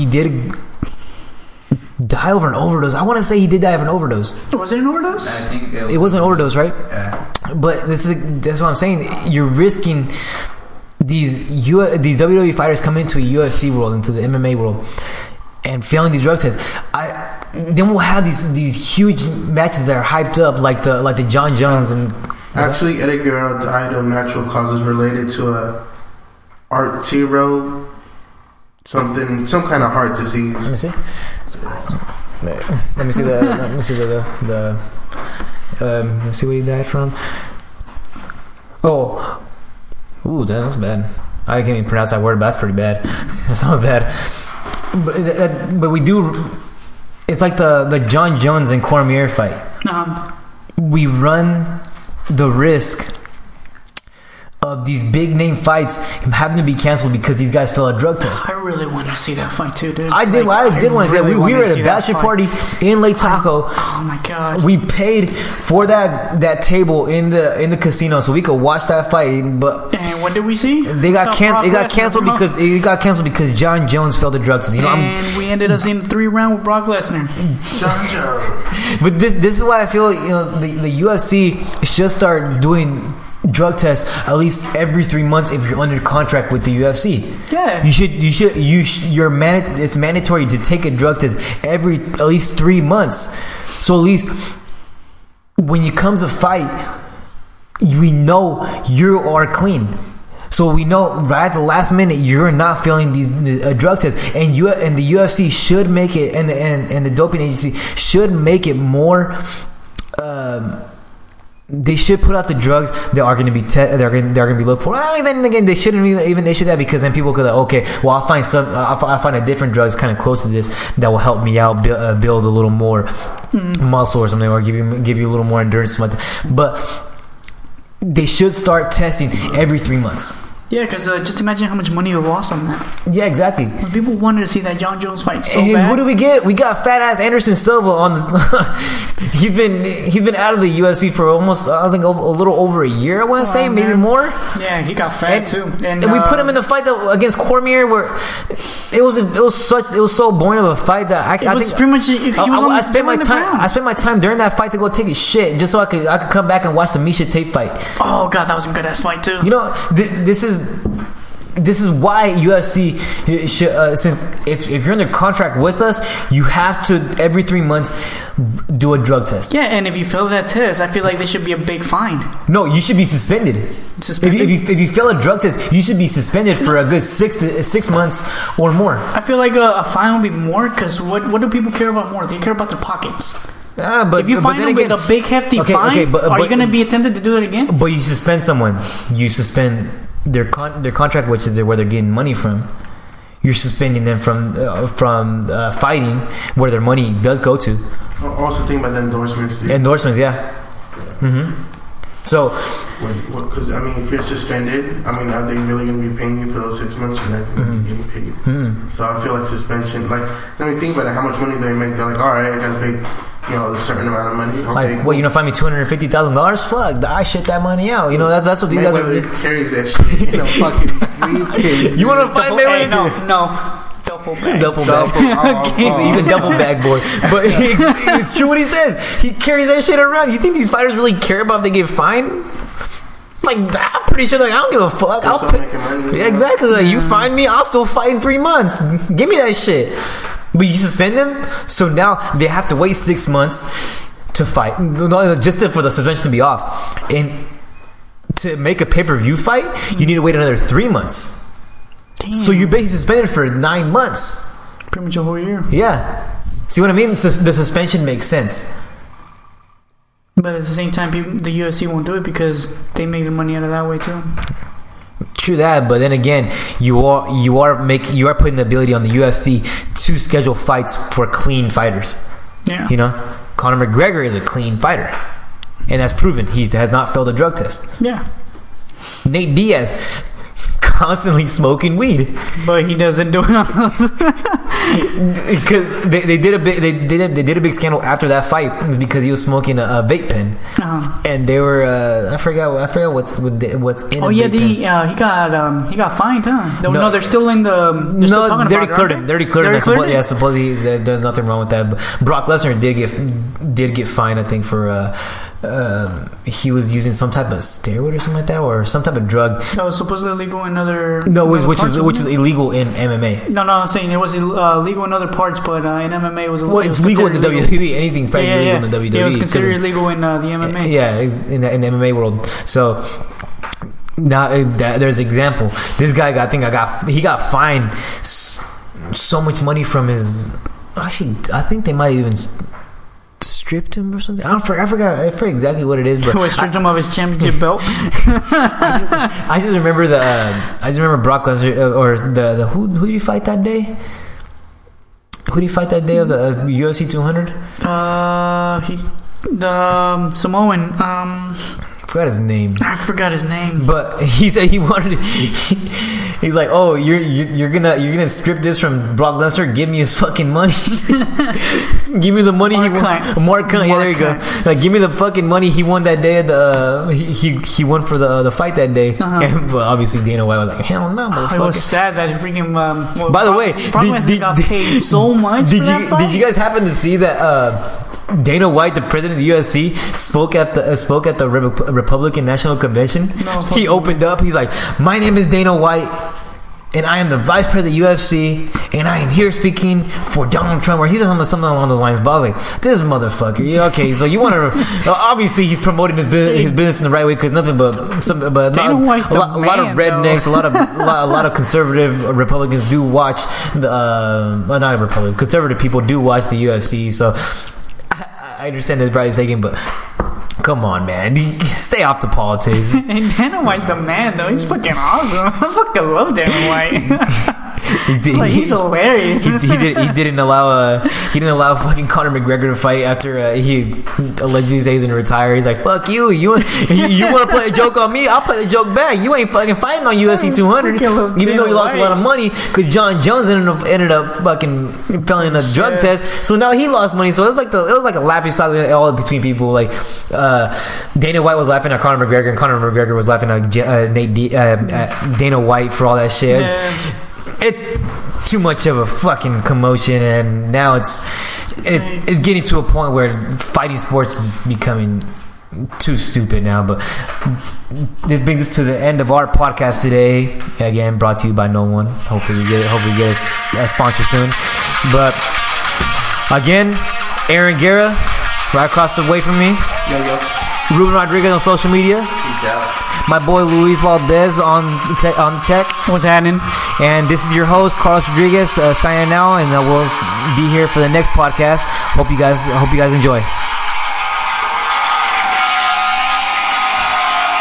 S1: die over an overdose. I want to say he did die of an overdose.
S2: Was it an overdose?
S4: I think
S1: it was an overdose, right?
S4: Yeah.
S1: But that's what I'm saying. You're risking these WWE fighters coming into a UFC world, into the MMA world, and failing these drug tests. Then we'll have these huge matches that are hyped up, like the John Jones and.
S3: Actually, Eddie Guerrero died of natural causes related to a arterial some kind of heart disease.
S1: Let me see. Let me see what he died from. Ooh, that's bad. I can't even pronounce that word, but that's pretty bad. That sounds bad. But we do. It's like the John Jones and Cormier fight. We run the risk of these big name fights having to be canceled because these guys failed a drug test.
S2: I really want to see that fight too, dude.
S1: I did want to see that. We were at a bachelor party in Lake Tahoe.
S2: Oh my god!
S1: We paid for that table in the casino so we could watch that fight. But
S2: and what did we see?
S1: It got canceled because John Jones failed a drug test.
S2: We ended up seeing the 3-round with Brock Lesnar.
S3: John Jones.
S1: But this is why I feel the UFC should start doing drug tests at least every 3 months if you're under contract with the UFC.
S2: Yeah.
S1: It's mandatory to take a drug test at least 3 months. So at least when it comes a fight, we know you are clean. So we know right at the last minute you're not failing these drug tests, and the UFC should make it, and the doping agency should make it more. They should put out the drugs that are going to be they're going to be looked for. Then again, they shouldn't even issue that because then people could I'll find a different drugs kind of close to this that will help me out build a little more muscle or something, or give you a little more endurance, something like that. But they should start testing every 3 months.
S2: Yeah, because just imagine how much money you lost on that.
S1: Yeah, exactly.
S2: People wanted to see that John Jones fight so
S1: and
S2: bad.
S1: Who do we get? We got fat ass Anderson Silva on the. he's been out of the UFC for almost a little over a year. I want to say maybe more.
S2: Yeah, he got fat too. And
S1: we put him in the fight against Cormier, where it was so boring of a fight that I spent my time during that fight to go take a shit just so I could come back and watch the Miesha Tate fight.
S2: Oh god, that was a good ass fight too.
S1: This is why UFC should, since if you're under contract with us, you have to every 3 months do a drug test.
S2: Yeah, and if you fail that test, I feel like there should be a big fine.
S1: No, you should be suspended. If you fail a drug test, you should be suspended for a good 6 months or more.
S2: I feel like a fine would be more because what do people care about more? They care about their pockets.
S1: But
S2: if you find them with a big hefty fine, are you going to be attempted to do it again?
S1: But you suspend someone. You suspend their contract, which is where they're getting money from. You're suspending them from fighting, where their money does go to.
S3: Also, think about the endorsements. Dude.
S1: Endorsements, yeah. Mm-hmm. So,
S3: because if you're suspended, are they really going to be paying you for those 6 months? You're not going to be getting paid. Mm-hmm. So I feel like suspension. Like, think about it. How much money do they make? They're like, all right, I got to pay. A certain amount of money. Okay,
S1: find me $250,000? Fuck, I shit that money out. That's what these guys are doing.
S3: Carries that shit in a fucking briefcase.
S1: You want to find Mayweather?
S2: No. Duffel bag.
S1: He's a duffel bag boy. But it's true what he says. He carries that shit around. You think these fighters really care about if they get fined? Like, I'm pretty sure, like, I don't give a fuck. I'll pay. Money, yeah, exactly. Like, you find me, I'll still fight in 3 months. Give me that shit. But you suspend them, so now they have to wait 6 months to fight, just for the suspension to be off. And to make a pay-per-view fight, you need to wait another 3 months.
S2: Damn.
S1: So you're basically suspended for 9 months.
S2: Pretty much a whole year.
S1: Yeah. See what I mean? The suspension makes sense.
S2: But at the same time, the UFC won't do it because they make their money out of that way too.
S1: True that, but then again, you are putting the ability on the UFC to schedule fights for clean fighters.
S2: Yeah.
S1: You know, Conor McGregor is a clean fighter, and that's proven. He has not failed a drug test.
S2: Yeah.
S1: Nate Diaz constantly smoking weed,
S2: but he doesn't do it
S1: because they did a big scandal after that fight. It was because he was smoking a vape pen, and they were I forgot what's in.
S2: Oh yeah, he got fined, huh? No, they're still in the. They
S1: already cleared him. They already cleared him. Yeah, supposedly there's nothing wrong with that. But Brock Lesnar did get fined, I think, for. He was using some type of steroid or something like that, or some type of drug.
S2: That was supposedly illegal in other.
S1: No, which is illegal in MMA.
S2: No, I'm saying it was illegal in other parts, but in MMA it was illegal.
S1: Well, it's legal in the WWE. Anything's probably illegal in the WWE.
S2: Yeah, it was considered illegal in the MMA.
S1: Yeah, in the MMA world. So now there's an example. This guy got fined so much money from his. Actually, I think they might even stripped him or something. I forgot exactly what it is, but
S2: stripped him of his championship belt.
S1: I just remember Brock Lesnar or the who did he fight that day? Who did he fight that day of the UFC 200?
S2: The Samoan.
S1: I forgot his name. But he said he wanted. He's like, oh, you're gonna strip this from Brock Lesnar? Give me his fucking money. Give me the money he won. Mark Hunt. Yeah, there you go. Like, give me the fucking money he won that day. He won for the fight that day. And, well, obviously Dana White was like, hell no, motherfucker.
S2: It was sad that freaking.
S1: By the way,
S2: Brock Lesnar got paid so much.
S1: Did you guys happen to see that? Dana White, the president of the UFC, spoke at the Republican National Convention. He opened up. He's like, "My name is Dana White, and I am the vice president of the UFC, and I am here speaking for Donald Trump." Or he said something along those lines. But I was like, "This motherfucker." Yeah, okay, so you want to? Obviously, he's promoting his business in the right way, because nothing but a lot of rednecks, a lot of conservative Republicans do watch not Republicans, conservative people do watch the UFC. So I understand that Brian's taking, but come on, man, stay off the politics.
S2: And Dana White's the man, though. He's fucking awesome. I fucking love Dana White. He's hilarious.
S1: He didn't allow fucking Conor McGregor to fight after he allegedly says he's gonna retire. He's like, fuck you. You want to play a joke on me? I'll play the joke back. You ain't fucking fighting on UFC 200, even though he lost a lot of money because John Jones ended up fucking failing a drug test. So now he lost money. So it was like a laughing stock all between people. Like Dana White was laughing at Conor McGregor, and Conor McGregor was laughing at Dana White for all that shit. It's too much of a fucking commotion, and now it's getting to a point where fighting sports is becoming too stupid now. But this brings us to the end of our podcast today. Again, brought to you by no one. Hopefully we get a sponsor soon. But again, Aaron Guerra, right across the way from me.
S3: Yo.
S1: Ruben Rodriguez on social media.
S3: Peace out.
S1: My boy Luis Valdez on tech.
S2: What's happening?
S1: And this is your host Carlos Rodriguez signing out, and we'll be here for the next podcast. Hope you guys enjoy.